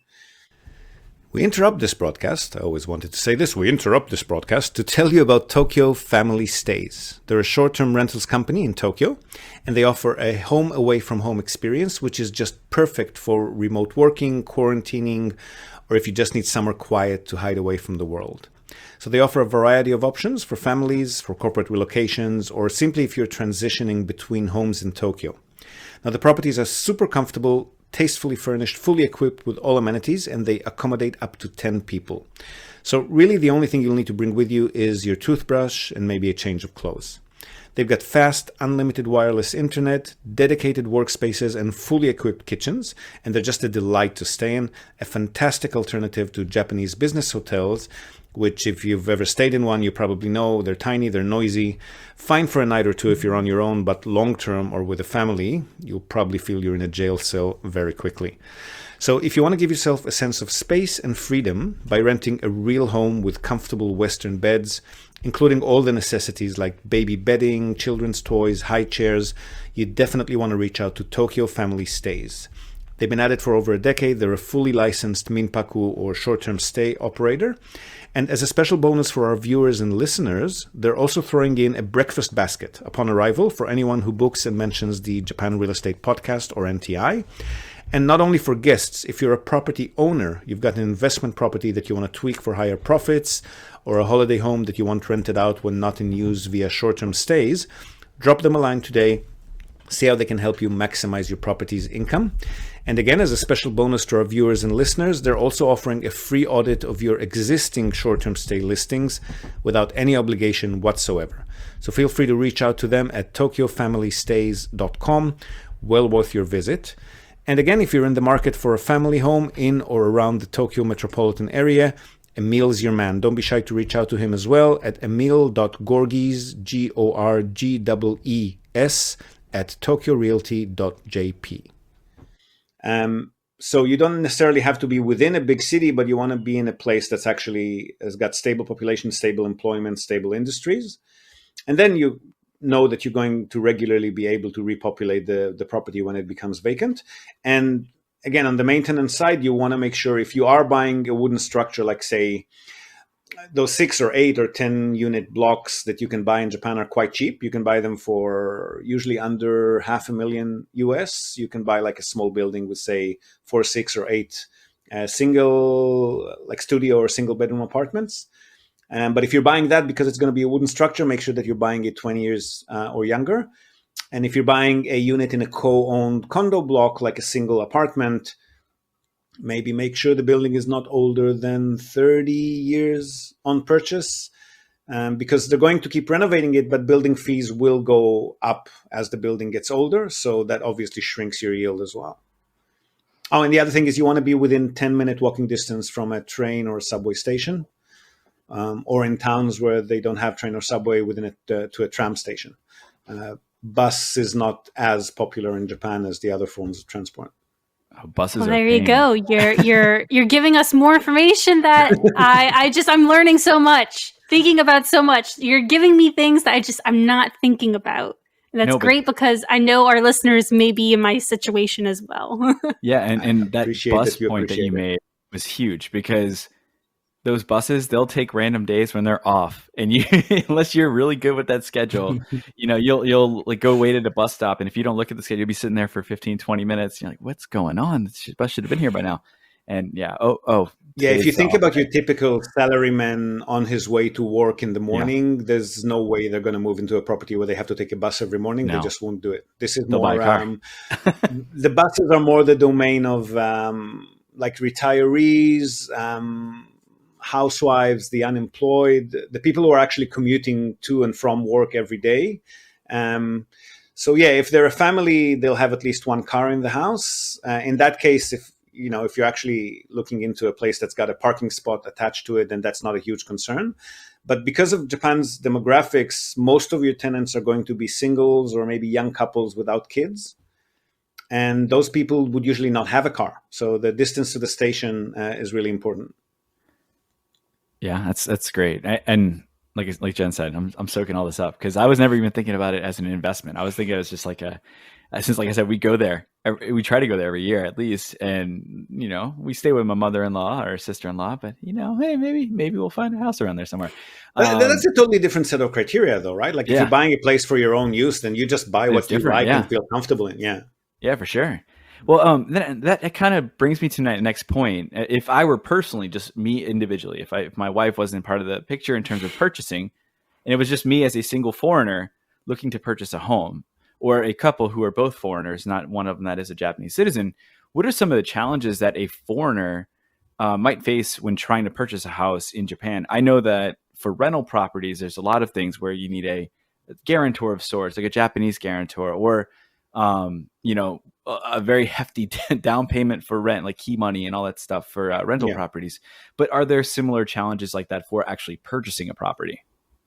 We interrupt this broadcast, I always wanted to say this, we interrupt this broadcast to tell you about Tokyo Family Stays. They're a short-term rentals company in Tokyo, and they offer a home away from home experience, which is just perfect for remote working, quarantining, or if you just need somewhere quiet to hide away from the world. So they offer a variety of options for families, for corporate relocations, or simply if you're transitioning between homes in Tokyo. Now the properties are super comfortable, tastefully furnished, fully equipped with all amenities, and they accommodate up to ten people. So really the only thing you'll need to bring with you is your toothbrush and maybe a change of clothes. They've got fast, unlimited wireless internet, dedicated workspaces, and fully equipped kitchens, and they're just a delight to stay in, a fantastic alternative to Japanese business hotels, which if you've ever stayed in one, you probably know they're tiny, they're noisy, fine for a night or two if you're on your own, but long-term or with a family, you'll probably feel you're in a jail cell very quickly. So if you want to give yourself a sense of space and freedom by renting a real home with comfortable Western beds, including all the necessities like baby bedding, children's toys, high chairs, you definitely want to reach out to Tokyo Family Stays. They've been at it for over a decade. They're a fully licensed Minpaku or short-term stay operator. And as a special bonus for our viewers and listeners, they're also throwing in a breakfast basket upon arrival for anyone who books and mentions the Japan Real Estate Podcast or N T I. And not only for guests, if you're a property owner, you've got an investment property that you want to tweak for higher profits, or a holiday home that you want rented out when not in use via short-term stays, drop them a line today. See how they can help you maximize your property's income. And again, as a special bonus to our viewers and listeners, they're also offering a free audit of your existing short-term stay listings without any obligation whatsoever. So feel free to reach out to them at tokyo family stays dot com. Well worth your visit. And again, if you're in the market for a family home in or around the Tokyo metropolitan area, Emil's your man. Don't be shy to reach out to him as well at emil dot gorgees, G O R G E E S, at tokyo realty dot j p. Um, so you don't necessarily have to be within a big city, but you want to be in a place that's actually has got stable population, stable employment, stable industries. And then you know that you're going to regularly be able to repopulate the, the property when it becomes vacant. And again, on the maintenance side, you want to make sure if you are buying a wooden structure, like say those six or eight or ten unit blocks that you can buy in Japan are quite cheap. You can buy them for usually under half a million U S. You can buy like a small building with say four, six or eight uh, single like studio or single bedroom apartments. Um, but if you're buying that because it's going to be a wooden structure, make sure that you're buying it twenty years uh, or younger. And if you're buying a unit in a co-owned condo block, like a single apartment, maybe make sure the building is not older than thirty years on purchase, um, because they're going to keep renovating it, but building fees will go up as the building gets older. So that obviously shrinks your yield as well. Oh, and the other thing is you want to be within ten minute walking distance from a train or a subway station, um, or in towns where they don't have train or subway within it uh, to a tram station. Uh, bus is not as popular in Japan as the other forms of transport. Oh, buses well, are there pain. you go. You're you're you're giving us more information that I I just I'm learning so much, thinking about so much. You're giving me things that I just I'm not thinking about. And that's No, but- great because I know our listeners may be in my situation as well. Yeah, and, and that appreciate bus that you point that appreciate you it. made was huge because those buses, they'll take random days when they're off. And you unless you're really good with that schedule, you know, you'll you'll like go wait at a bus stop. And if you don't look at the schedule, you'll be sitting there for fifteen, twenty minutes. You're like, what's going on? This bus should have been here by now. And yeah, oh, oh. Yeah, if you today's think off. about your typical salaryman on his way to work in the morning, there's no way they're going to move into a property where they have to take a bus every morning. No. They just won't do it. This is They'll buy a more, car. um, the buses are more the domain of um, like retirees, um, housewives, the unemployed, the people who are actually commuting to and from work every day. Um, so yeah, if they're a family, they'll have at least one car in the house. Uh, in that case, if you know, if you're actually looking into a place that's got a parking spot attached to it, then that's not a huge concern. But because of Japan's demographics, most of your tenants are going to be singles or maybe young couples without kids. And those people would usually not have a car. So the distance to the station uh, is really important. Yeah, that's that's great. I, and like like Jen said, I'm I'm soaking all this up because I was never even thinking about it as an investment. I was thinking it was just like a, since like I said, we go there, every, we try to go there every year at least, and you know, we stay with my mother-in-law or sister-in-law, but you know, hey, maybe maybe we'll find a house around there somewhere. But Um, that's a totally different set of criteria, though, right? Like if Yeah. you're buying a place for your own use, then you just buy It's what you different, like yeah. and feel comfortable in. Yeah. Yeah, for sure. Well, um, that that, that kind of brings me to my next point. If I were personally, just me individually, if I if my wife wasn't part of the picture in terms of purchasing, and it was just me as a single foreigner looking to purchase a home, or a couple who are both foreigners, not one of them that is a Japanese citizen, what are some of the challenges that a foreigner uh, might face when trying to purchase a house in Japan? I know that for rental properties, there's a lot of things where you need a guarantor of sorts, like a Japanese guarantor, or um, you know, a, a very hefty down payment for rent, like key money and all that stuff for uh, rental Yeah. properties. But are there similar challenges like that for actually purchasing a property?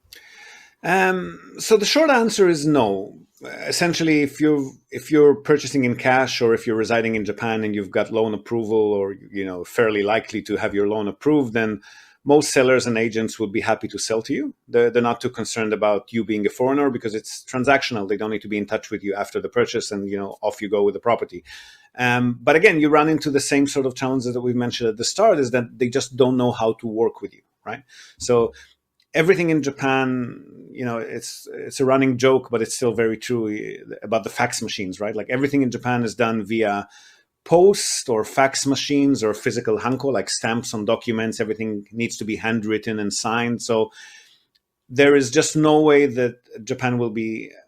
Um, so the short answer is no. Essentially, if you're if you're purchasing in cash or if you're residing in Japan and you've got loan approval or you know fairly likely to have your loan approved, then most sellers and agents would be happy to sell to you. They're, they're not too concerned about you being a foreigner because it's transactional. They don't need to be in touch with you after the purchase and you know off you go with the property. Um, but again, you run into the same sort of challenges that we've mentioned at the start, is that they just don't know how to work with you, right? So everything in Japan, you know, it's it's a running joke, but it's still very true about the fax machines, right? Like everything in Japan is done via post or fax machines or physical hanko, like stamps on documents. Everything needs to be handwritten and signed. So there is just no way that Japan will be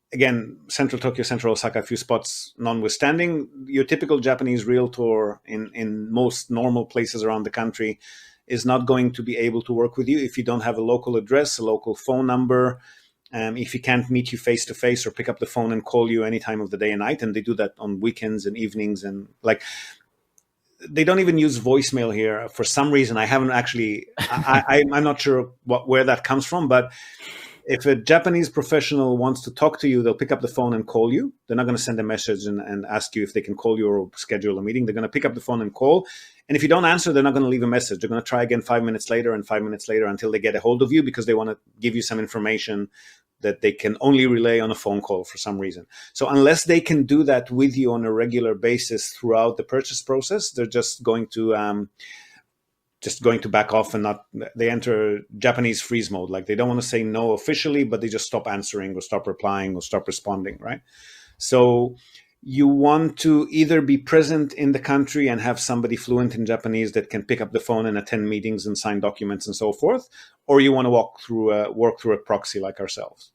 again, Central Tokyo, Central Osaka, a few spots notwithstanding, your typical Japanese realtor in, in most normal places around the country is not going to be able to work with you if you don't have a local address, a local phone number, um, if he can't meet you face to face or pick up the phone and call you any time of the day and night. And they do that on weekends and evenings. And like, they don't even use voicemail here for some reason. I haven't actually, I, I, I'm not sure what, where that comes from, but if a Japanese professional wants to talk to you, they'll pick up the phone and call you. They're not going to send a message and, and ask you if they can call you or schedule a meeting. They're going to pick up the phone and call. And if you don't answer, they're not going to leave a message. They're going to try again five minutes later and five minutes later until they get a hold of you, because they want to give you some information that they can only relay on a phone call for some reason. So unless they can do that with you on a regular basis throughout the purchase process, they're just going to um, just going to back off and not, they enter Japanese freeze mode. Like, they don't want to say no officially, but they just stop answering or stop replying or stop responding, right? So you want to either be present in the country and have somebody fluent in Japanese that can pick up the phone and attend meetings and sign documents and so forth, or you want to walk through a, work through a proxy like ourselves.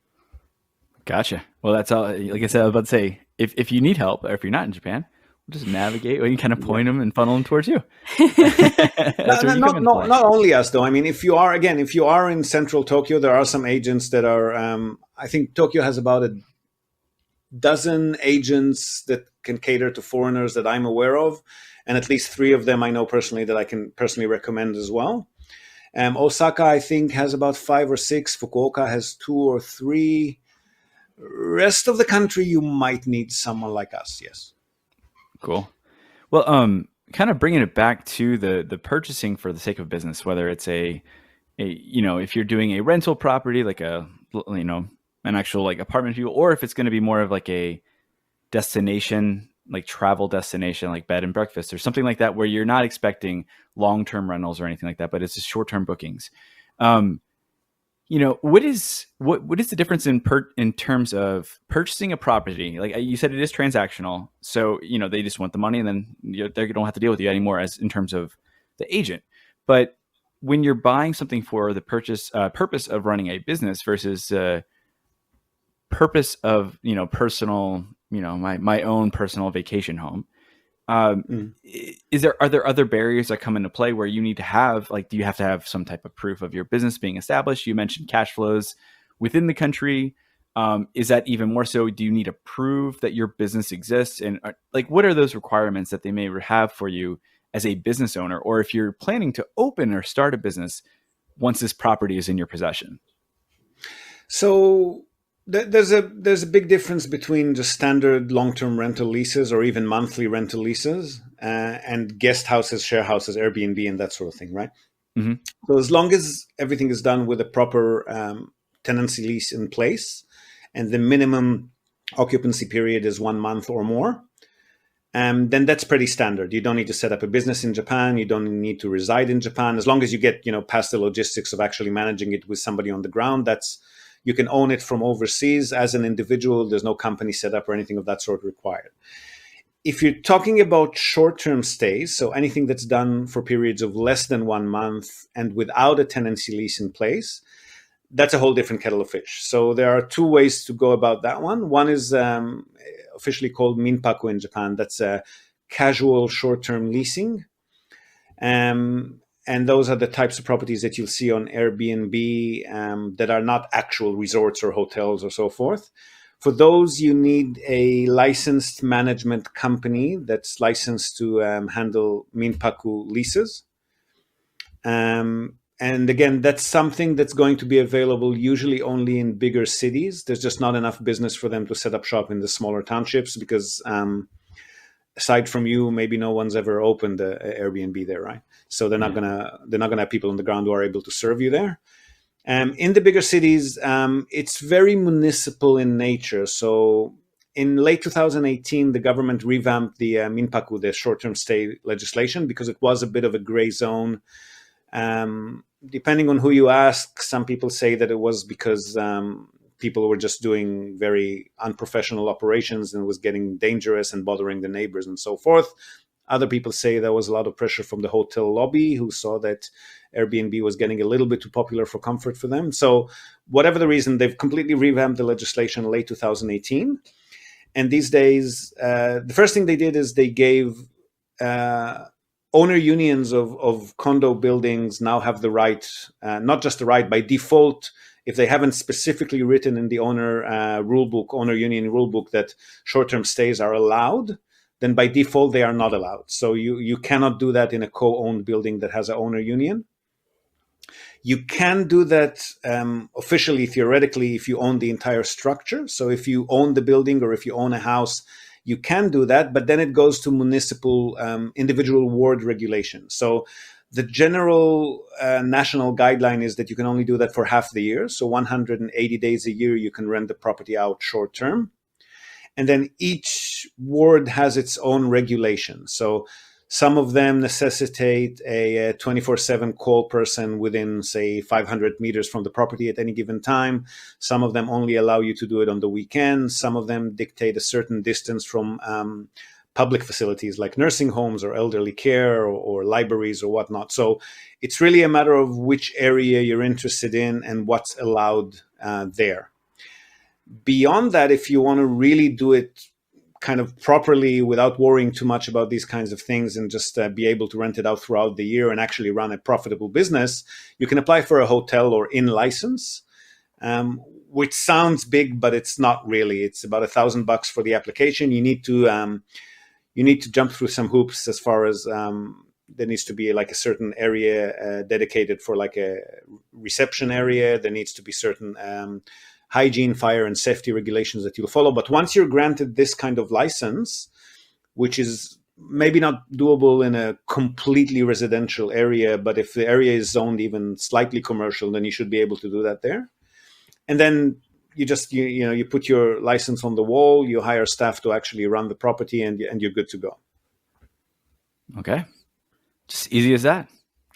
Gotcha. Well, that's all. Like I said, I was about to say, if, if you need help, or if you're not in Japan, we'll just navigate and kind of point them and funnel them towards you. no, no, not, not, not only us, though. I mean, if you are, again, if you are in central Tokyo, there are some agents that are, um, I think Tokyo has about a dozen agents that can cater to foreigners that I'm aware of. And at least three of them I know personally that I can personally recommend as well. Um, Osaka, I think, has about five or six. Fukuoka has two or three. Rest of the country, you might need someone like us. Yes. Cool. Well, um, kind of bringing it back to the the purchasing for the sake of business, whether it's a, a you know, if you're doing a rental property, like a, you know, an actual like apartment view, or if it's going to be more of like a destination, like travel destination, like bed and breakfast or something like that, where you're not expecting long-term rentals or anything like that, but it's just short-term bookings. Um, you know, what is what what is the difference in per in terms of purchasing a property? Like you said, it is transactional, so you know they just want the money, and then you they don't have to deal with you anymore as in terms of the agent. But when you're buying something for the purchase uh, purpose of running a business versus uh, purpose of you know personal, you know my my own personal vacation home. Um, mm. Is there, are there other barriers that come into play where you need to have, like, do you have to have some type of proof of your business being established? You mentioned cash flows within the country. Um, is that even more so? Do you need to prove that your business exists? And are, like, what are those requirements that they may have for you as a business owner? Or if you're planning to open or start a business once this property is in your possession? So There's a there's a big difference between just standard long-term rental leases or even monthly rental leases uh, and guest houses, share houses, Airbnb, and that sort of thing, right? Mm-hmm. So as long as everything is done with a proper um, tenancy lease in place and the minimum occupancy period is one month or more, um, then that's pretty standard. You don't need to set up a business in Japan. You don't need to reside in Japan. As long as you get you know past the logistics of actually managing it with somebody on the ground, that's you can own it from overseas as an individual. There's no company set up or anything of that sort required. If you're talking about short-term stays, so anything that's done for periods of less than one month and without a tenancy lease in place, that's a whole different kettle of fish. So there are two ways to go about that one. One is um, officially called minpaku in Japan. That's a casual short-term leasing. Um, And those are the types of properties that you'll see on Airbnb um, that are not actual resorts or hotels or so forth. For those, you need a licensed management company that's licensed to um, handle minpaku leases. Um, and again, that's something that's going to be available usually only in bigger cities. There's just not enough business for them to set up shop in the smaller townships because um, aside from you, maybe no one's ever opened a, a Airbnb there, right? So they're not yeah. gonna they're not gonna have people on the ground who are able to serve you there. Um, in the bigger cities, um, it's very municipal in nature. So in late two thousand eighteen, the government revamped the uh, minpaku, the short-term stay legislation, because it was a bit of a gray zone. Um, depending on who you ask, some people say that it was because um, people were just doing very unprofessional operations and it was getting dangerous and bothering the neighbors and so forth. Other people say there was a lot of pressure from the hotel lobby, who saw that Airbnb was getting a little bit too popular for comfort for them. So whatever the reason, they've completely revamped the legislation in late two thousand eighteen. And these days, uh, the first thing they did is they gave uh, owner unions of, of condo buildings now have the right, uh, not just the right, by default, if they haven't specifically written in the owner uh, rulebook, owner union rulebook, that short-term stays are allowed, then by default they are not allowed. So you, you cannot do that in a co-owned building that has an owner union. You can do that um, officially, theoretically, if you own the entire structure. So if you own the building or if you own a house, you can do that, but then it goes to municipal um, individual ward regulation. So the general uh, national guideline is that you can only do that for half the year. So one hundred eighty days a year, you can rent the property out short term. And then each ward has its own regulation. So some of them necessitate a twenty-four seven call person within, say, five hundred meters from the property at any given time. Some of them only allow you to do it on the weekends. Some of them dictate a certain distance from um, public facilities like nursing homes or elderly care or, or libraries or whatnot. So it's really a matter of which area you're interested in and what's allowed uh, there. Beyond that, if you want to really do it kind of properly without worrying too much about these kinds of things and just uh, be able to rent it out throughout the year and actually run a profitable business, you can apply for a hotel or inn license, um, which sounds big, but it's not really. It's about a thousand bucks for the application. You need to um, you need to jump through some hoops as far as um, there needs to be like a certain area uh, dedicated for like a reception area. There needs to be certain um, hygiene, fire, and safety regulations that you'll follow. But once you're granted this kind of license, which is maybe not doable in a completely residential area, but if the area is zoned even slightly commercial, then you should be able to do that there. And then you just, you, you know, you put your license on the wall, you hire staff to actually run the property, and, and you're good to go. Okay. Just easy as that.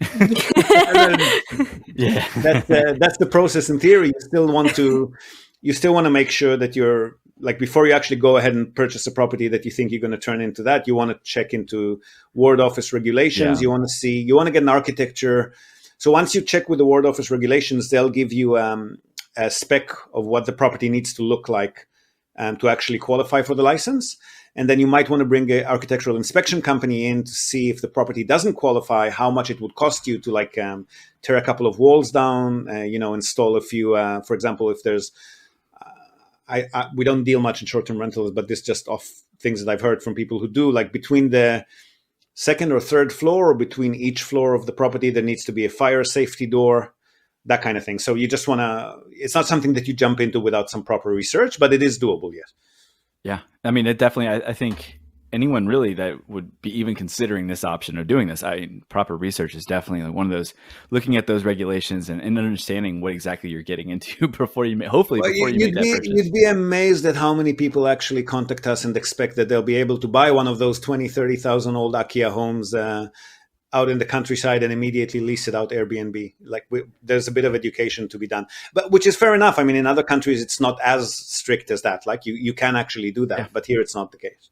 Yeah, that's uh, that's the process in theory. You still want to, you still want to make sure that you're like before you actually go ahead and purchase a property that you think you're going to turn into that. You want to check into ward office regulations. Yeah. You want to see, you want to get an architecture. So once you check with the ward office regulations, they'll give you um, a spec of what the property needs to look like um, to actually qualify for the license. And then you might want to bring an architectural inspection company in to see if the property doesn't qualify, how much it would cost you to like um, tear a couple of walls down, uh, you know, install a few, uh, for example, if there's, uh, I, I we don't deal much in short-term rentals, but this just off things that I've heard from people who do, like between the second or third floor or between each floor of the property, there needs to be a fire safety door, that kind of thing. So you just want to, it's not something that you jump into without some proper research, but it is doable, yes. Yeah. I mean, it definitely, I, I think anyone really that would be even considering this option or doing this, I proper research is definitely one of those, looking at those regulations and, and understanding what exactly you're getting into before you, may, hopefully well, before you you'd make be, that purchase. You'd be amazed at how many people actually contact us and expect that they'll be able to buy one of those twenty, thirty thousand old IKEA homes uh, out in the countryside and immediately lease it out Airbnb. Like we, there's a bit of education to be done, but which is fair enough. I mean, in other countries, it's not as strict as that. Like you, you can actually do that, yeah. But here it's not the case.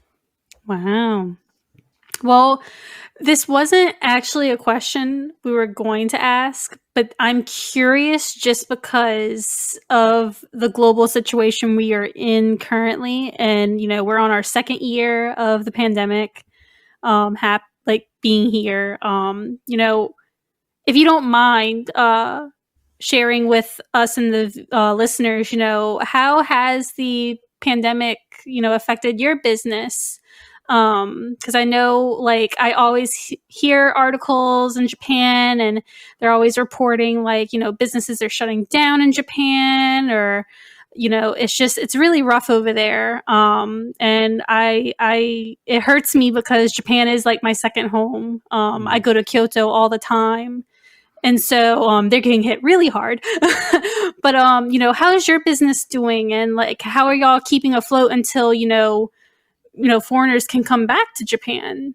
Wow. Well, this wasn't actually a question we were going to ask, but I'm curious just because of the global situation we are in currently. And, you know, we're on our second year of the pandemic, um, hap- like being here. Um, you know, if you don't mind uh, sharing with us and the uh, listeners, you know, how has the pandemic, you know, affected your business? Um, because I know, like, I always he- hear articles in Japan, and they're always reporting, like, you know, businesses are shutting down in Japan, or, you know, it's just, it's really rough over there. Um, and I, I, it hurts me because Japan is like my second home. Um, I go to Kyoto all the time. And so, um, they're getting hit really hard. But, um, you know, how is your business doing? And like, how are y'all keeping afloat until, you know, you know, foreigners can come back to Japan?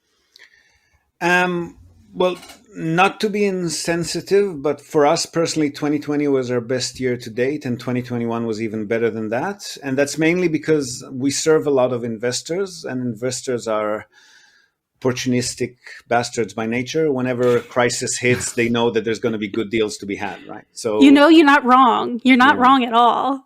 Um, well, not to be insensitive, but for us personally, twenty twenty was our best year to date, and twenty twenty-one was even better than that. And that's mainly because we serve a lot of investors, and investors are opportunistic bastards by nature. Whenever crisis hits, they know that there's going to be good deals to be had, right? So you know, you're not wrong. You're not Yeah. wrong at all.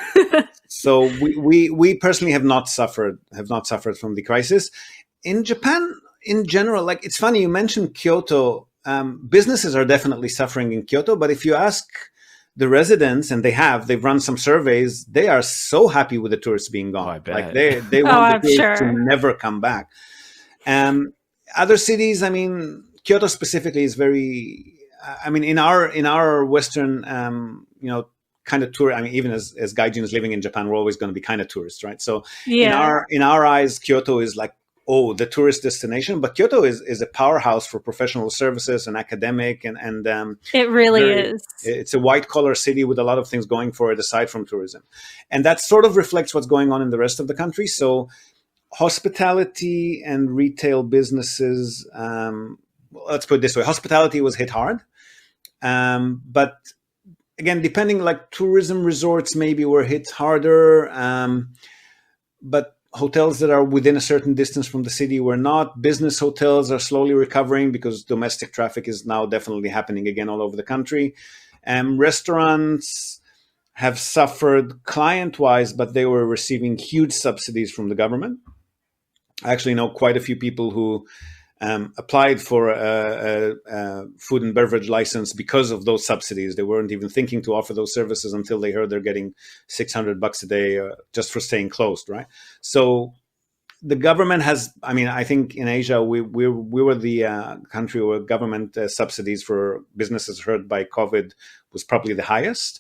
so we, we we personally have not suffered have not suffered from the crisis. In Japan, in general, like it's funny you mentioned Kyoto. Um, businesses are definitely suffering in Kyoto, but if you ask the residents, and they have, they've run some surveys, they are so happy with the tourists being gone. Oh, I bet. Like they they Oh, want I'm the tourists sure. to never come back. Um, other cities, I mean, Kyoto specifically is very. I mean, in our in our Western, um, you know, kind of tour. I mean, even as as gaijins living in Japan, we're always going to be kind of tourists, right? So Yeah. in our in our eyes, Kyoto is like, oh, the tourist destination, but Kyoto is is a powerhouse for professional services and academic, and and um, It really very- is. it's a white collar city with a lot of things going for it aside from tourism, and that sort of reflects what's going on in the rest of the country. So hospitality and retail businesses, um, well, let's put it this way: hospitality was hit hard, um, but again, depending, like tourism resorts maybe were hit harder, um, but hotels that are within a certain distance from the city were not. Business hotels are slowly recovering because domestic traffic is now definitely happening again all over the country. Um, restaurants have suffered client-wise, but they were receiving huge subsidies from the government. I actually know quite a few people who um, applied for a, a, a food and beverage license because of those subsidies. They weren't even thinking to offer those services until they heard they're getting six hundred bucks a day uh, just for staying closed, right? So the government has, I mean, I think in Asia, we we, we were the uh, country where government uh, subsidies for businesses hurt by COVID was probably the highest.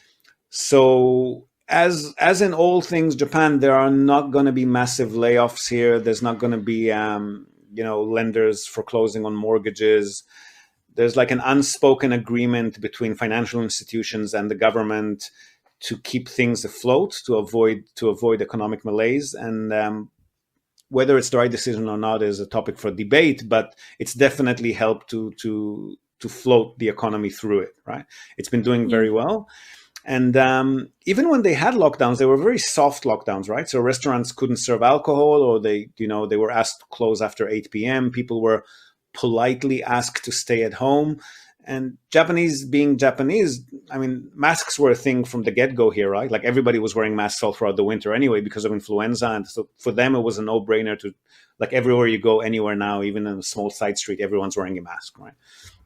So as as in all things Japan, there are not going to be massive layoffs here. There's not going to be, um, you know, lenders foreclosing on mortgages. There's like an unspoken agreement between financial institutions and the government to keep things afloat, to avoid to avoid economic malaise. And um, whether it's the right decision or not is a topic for debate, but it's definitely helped to to to float the economy through it. Right? It's been doing very well. And um, even when they had lockdowns, they were very soft lockdowns, right? So restaurants couldn't serve alcohol, or they, you know, they were asked to close after eight p.m. People were politely asked to stay at home. And Japanese being Japanese, I mean, masks were a thing from the get-go here, right? Like everybody was wearing masks all throughout the winter anyway because of influenza. And so for them, it was a no-brainer to, like everywhere you go, anywhere now, even in a small side street, everyone's wearing a mask, right?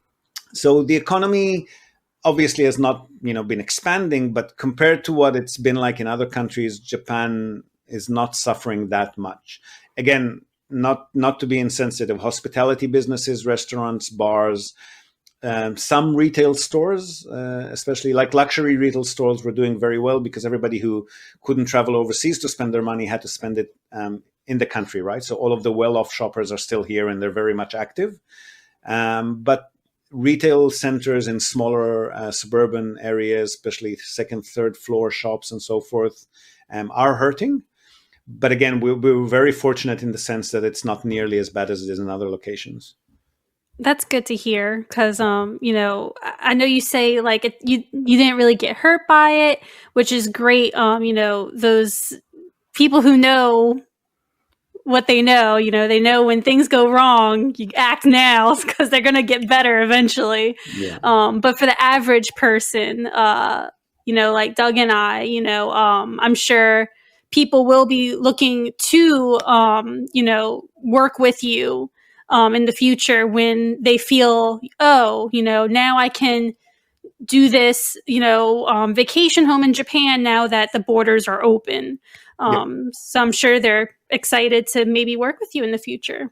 So the economy obviously has not, you know, been expanding, but compared to what it's been like in other countries, Japan is not suffering that much. Again, not not to be insensitive, hospitality businesses, restaurants, bars, um, some retail stores, uh, especially like luxury retail stores, were doing very well because everybody who couldn't travel overseas to spend their money had to spend it um, in the country, right? So all of the well-off shoppers are still here and they're very much active. Um, but retail centers in smaller uh, suburban areas, especially second, third floor shops and so forth, um, are hurting. But again, we, we were very fortunate in the sense that it's not nearly as bad as it is in other locations. That's good to hear because, um, you know, I I know you say like it, you you didn't really get hurt by it, which is great. Um, you know, those people who know what they know, you know, they know when things go wrong, you act now because they're going to get better eventually. Yeah. Um, but for the average person, uh, you know, like Doug and I, you know, um, I'm sure people will be looking to, um, you know, work with you um, in the future when they feel, oh, you know, now I can do this, you know, um, vacation home in Japan now that the borders are open. Um, yeah. So I'm sure they're excited to maybe work with you in the future.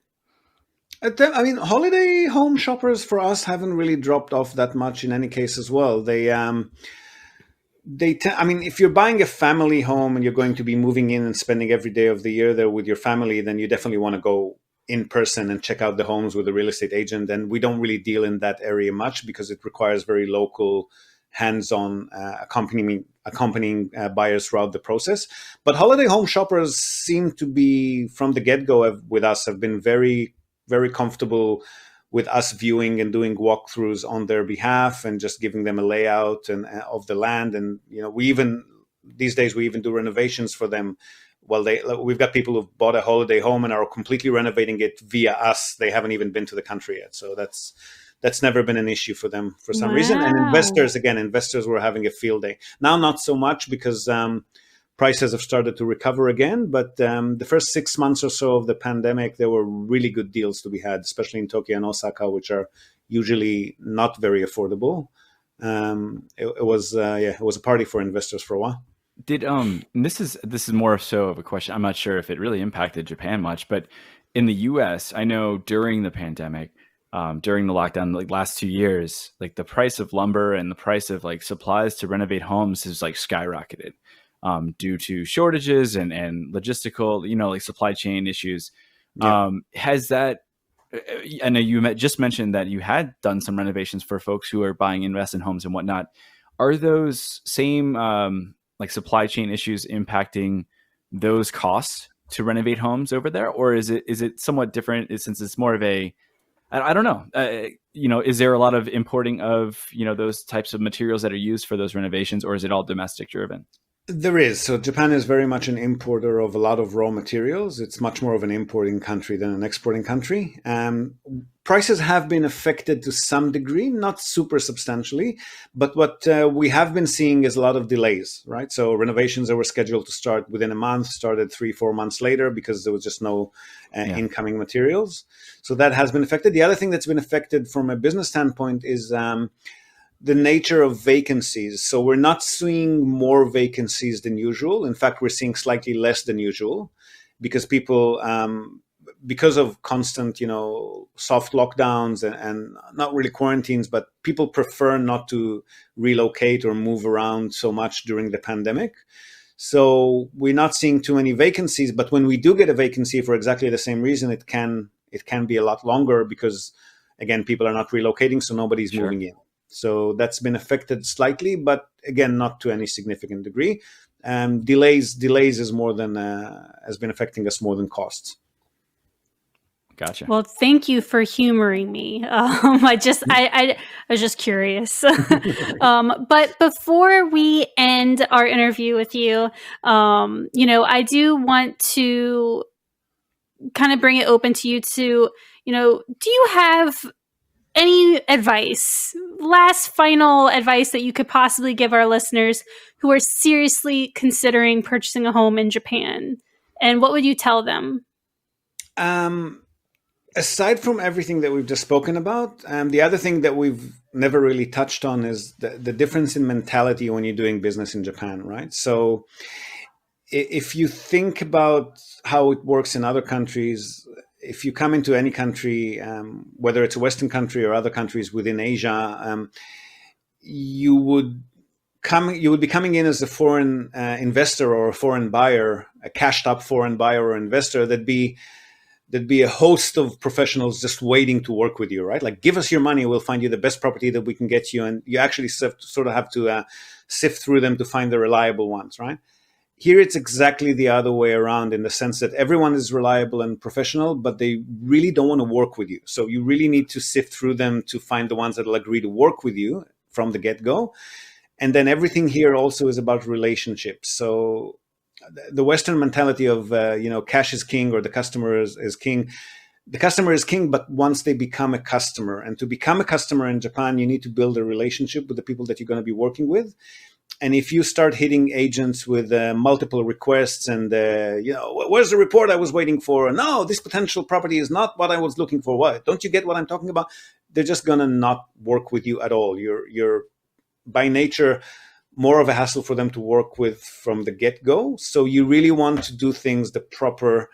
I mean, holiday home shoppers for us haven't really dropped off that much in any case as well. They, um, they, te- I mean, if you're buying a family home and you're going to be moving in and spending every day of the year there with your family, then you definitely want to go in person and check out the homes with a real estate agent. And we don't really deal in that area much because it requires very local, hands-on uh, accompanying accompanying uh, buyers throughout the process. But holiday home shoppers seem to be, from the get-go have, with us, have been very, very comfortable with us viewing and doing walkthroughs on their behalf and just giving them a layout and uh, of the land. And, you know, we even, these days, we even do renovations for them well, they we've got people who've bought a holiday home and are completely renovating it via us. They haven't even been to the country yet. So that's that's never been an issue for them for some Wow. reason. And investors, again, investors were having a field day. Now, not so much because um, prices have started to recover again. But um, the first six months or so of the pandemic, there were really good deals to be had, especially in Tokyo and Osaka, which are usually not very affordable. Um, it, it was uh, yeah, it was a party for investors for a while. Did um and this is this is more so of a question. I'm not sure if it really impacted Japan much, but in the U S, I know during the pandemic, um, during the lockdown, like last two years, like the price of lumber and the price of like supplies to renovate homes has like skyrocketed um, due to shortages and and logistical, you know, like supply chain issues. Yeah. Um, has that? I know you just mentioned that you had done some renovations for folks who are buying investment homes and whatnot. Are those same um, like supply chain issues impacting those costs to renovate homes over there, or is it is it somewhat different since it's more of a I, I don't know uh, you know is there a lot of importing of you know those types of materials that are used for those renovations, or is it all domestic driven? There is. So Japan is very much an importer of a lot of raw materials. It's much more of an importing country than an exporting country. Um, prices have been affected to some degree, not super substantially, but what uh, we have been seeing is a lot of delays, right? So renovations that were scheduled to start within a month started three, four months later because there was just no uh, Yeah. incoming materials. So that has been affected. The other thing that's been affected from a business standpoint is um, the nature of vacancies. So we're not seeing more vacancies than usual. In fact, we're seeing slightly less than usual because people, um, because of constant, you know, soft lockdowns and, and not really quarantines, but people prefer not to relocate or move around so much during the pandemic. So we're not seeing too many vacancies, but when we do get a vacancy for exactly the same reason, it can it can be a lot longer because, again, people are not relocating, so nobody's Sure. moving in. So that's been affected slightly, but again, not to any significant degree. Um, delays, delays is more than uh, has been affecting us more than costs. Gotcha. Well, thank you for humoring me. Um, I just, I, I, I was just curious. um, but before we end our interview with you, um, you know, I do want to kind of bring it open to you to, you know, do you have any advice, last final advice that you could possibly give our listeners who are seriously considering purchasing a home in Japan? And what would you tell them? Um, aside from everything that we've just spoken about, um, the other thing that we've never really touched on is the, the difference in mentality when you're doing business in Japan, right? So i- if you think about how it works in other countries, if you come into any country, um, whether it's a Western country or other countries within Asia, um, you would come, you would be coming in as a foreign uh, investor or a foreign buyer, a cashed-up foreign buyer or investor. That'd be there'd be a host of professionals just waiting to work with you, right? Like, give us your money, we'll find you the best property that we can get you, and you actually sort of have to uh, sift through them to find the reliable ones, right? Here, it's exactly the other way around in the sense that everyone is reliable and professional, but they really don't want to work with you. So you really need to sift through them to find the ones that will agree to work with you from the get-go. And then everything here also is about relationships. So the Western mentality of, uh, you know, cash is king or the customer is, is king. The customer is king, but once they become a customer. And to become a customer in Japan, you need to build a relationship with the people that you're going to be working with. And if you start hitting agents with uh, multiple requests and, uh, you know, where's the report I was waiting for? No, this potential property is not what I was looking for. What? Don't you get what I'm talking about? They're just going to not work with you at all. You're, you're by nature more of a hassle for them to work with from the get-go. So you really want to do things the proper,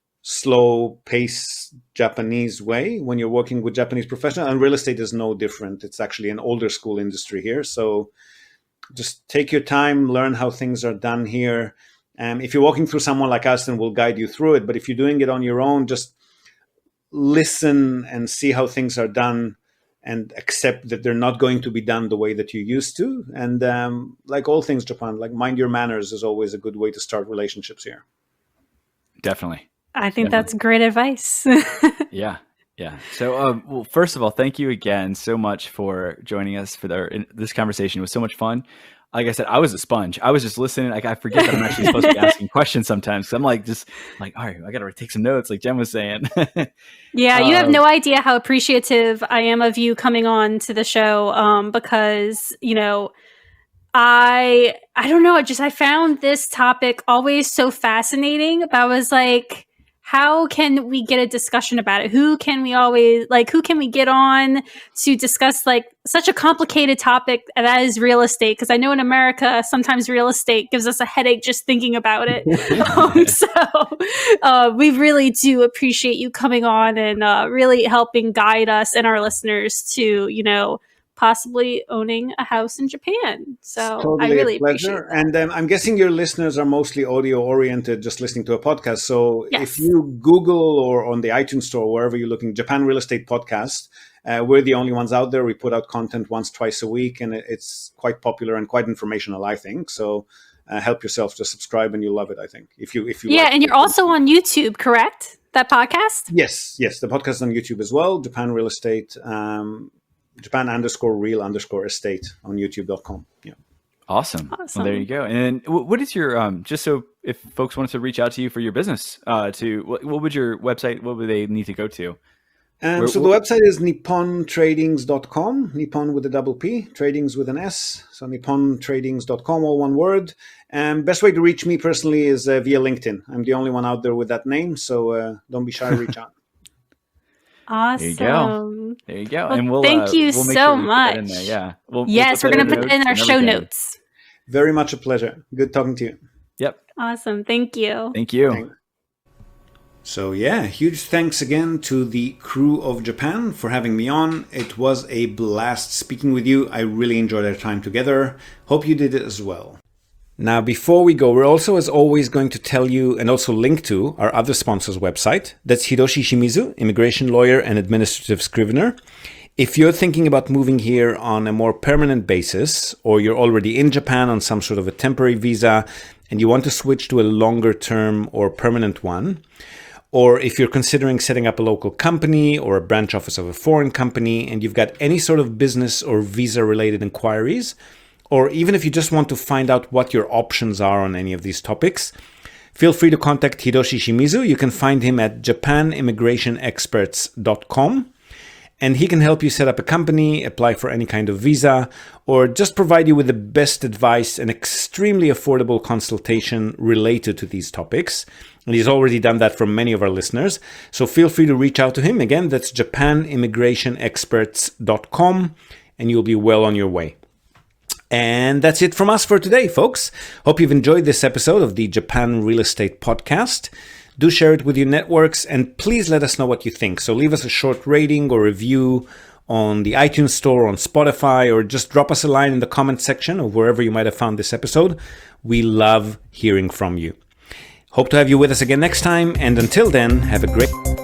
slow pace Japanese way when you're working with Japanese professionals. And real estate is no different. It's actually an older school industry here. So just take your time, learn how things are done here. Um, if you're walking through someone like us, then we'll guide you through it. But if you're doing it on your own, just listen and see how things are done and accept that they're not going to be done the way that you used to. And um, like all things Japan, like mind your manners is always a good way to start relationships here. Definitely. I think Definitely. that's great advice. Yeah. Yeah. So, um, well, first of all, thank you again so much for joining us for the, this conversation. It was so much fun. like I said, I was a sponge. I was just listening. Like I forget that I'm actually supposed to be asking questions sometimes. So I'm like, just like, all right, I got to take some notes, like Jen was saying. Yeah, you have Um, no idea how appreciative I am of you coming on to the show, um, because, you know, I I don't know, just I found this topic always so fascinating. But I was like, how can we get a discussion about it? Who can we always like who can we get on to discuss like such a complicated topic that is real estate? Because I know in America sometimes real estate gives us a headache just thinking about it. um, so uh, we really do appreciate you coming on and uh, really helping guide us and our listeners to, you know, possibly owning a house in Japan. So Totally I really a pleasure. appreciate that. And um, I'm guessing your listeners are mostly audio oriented, just listening to a podcast. So Yes. if you Google or on the iTunes store, wherever you're looking, Japan Real Estate Podcast, uh, we're the only ones out there. We put out content once, twice a week, and it- it's quite popular and quite informational, I think. So uh, help yourself to subscribe, and you'll love it, I think. If you, if you, Yeah, like and it. you're also on YouTube, correct? That podcast? Yes, yes. The podcast is on YouTube as well. Japan Real Estate, um, Japan underscore real underscore estate on youtube dot com. Yeah. Awesome. Awesome. Well, there you go. And wh- what is your, um, just so if folks wanted to reach out to you for your business, uh, to what, what would your website, what would they need to go to? Um, Where- so the website is nippon tradings dot com, Nippon with a double P, tradings with an S. So nippon tradings dot com, all one word. And best way to reach me personally is uh, via LinkedIn. I'm the only one out there with that name, so uh, don't be shy, reach out. Awesome. you go. There you go. Well, and we'll thank uh, you we'll make so sure we put that in much. there. Yeah. We'll, we'll Yes, put we're that going to put that in our notes and show everything. notes. Very much a pleasure. Good talking to you. Yep. Awesome. Thank you. Thank you. Thanks. So yeah, huge thanks again to the crew of Japan for having me on. It was a blast speaking with you. I really enjoyed our time together. Hope you did it as well. Now, before we go, we're also, as always, going to tell you and also link to our other sponsor's website. That's Hiroshi Shimizu, immigration lawyer and administrative scrivener. If you're thinking about moving here on a more permanent basis, or you're already in Japan on some sort of a temporary visa and you want to switch to a longer term or permanent one, or if you're considering setting up a local company or a branch office of a foreign company and you've got any sort of business or visa related inquiries, or even if you just want to find out what your options are on any of these topics, feel free to contact Hiroshi Shimizu. You can find him at japan immigration experts dot com. And he can help you set up a company, apply for any kind of visa, or just provide you with the best advice and extremely affordable consultation related to these topics. And he's already done that for many of our listeners. So feel free to reach out to him. Again, that's japan immigration experts dot com, and you'll be well on your way. And that's it from us for today, folks. Hope you've enjoyed this episode of the Japan Real Estate Podcast. Do share it with your networks, and please let us know what you think. So leave us a short rating or review on the iTunes Store, on Spotify, or just drop us a line in the comment section of wherever you might have found this episode. We love hearing from you. Hope to have you with us again next time, and until then, have a great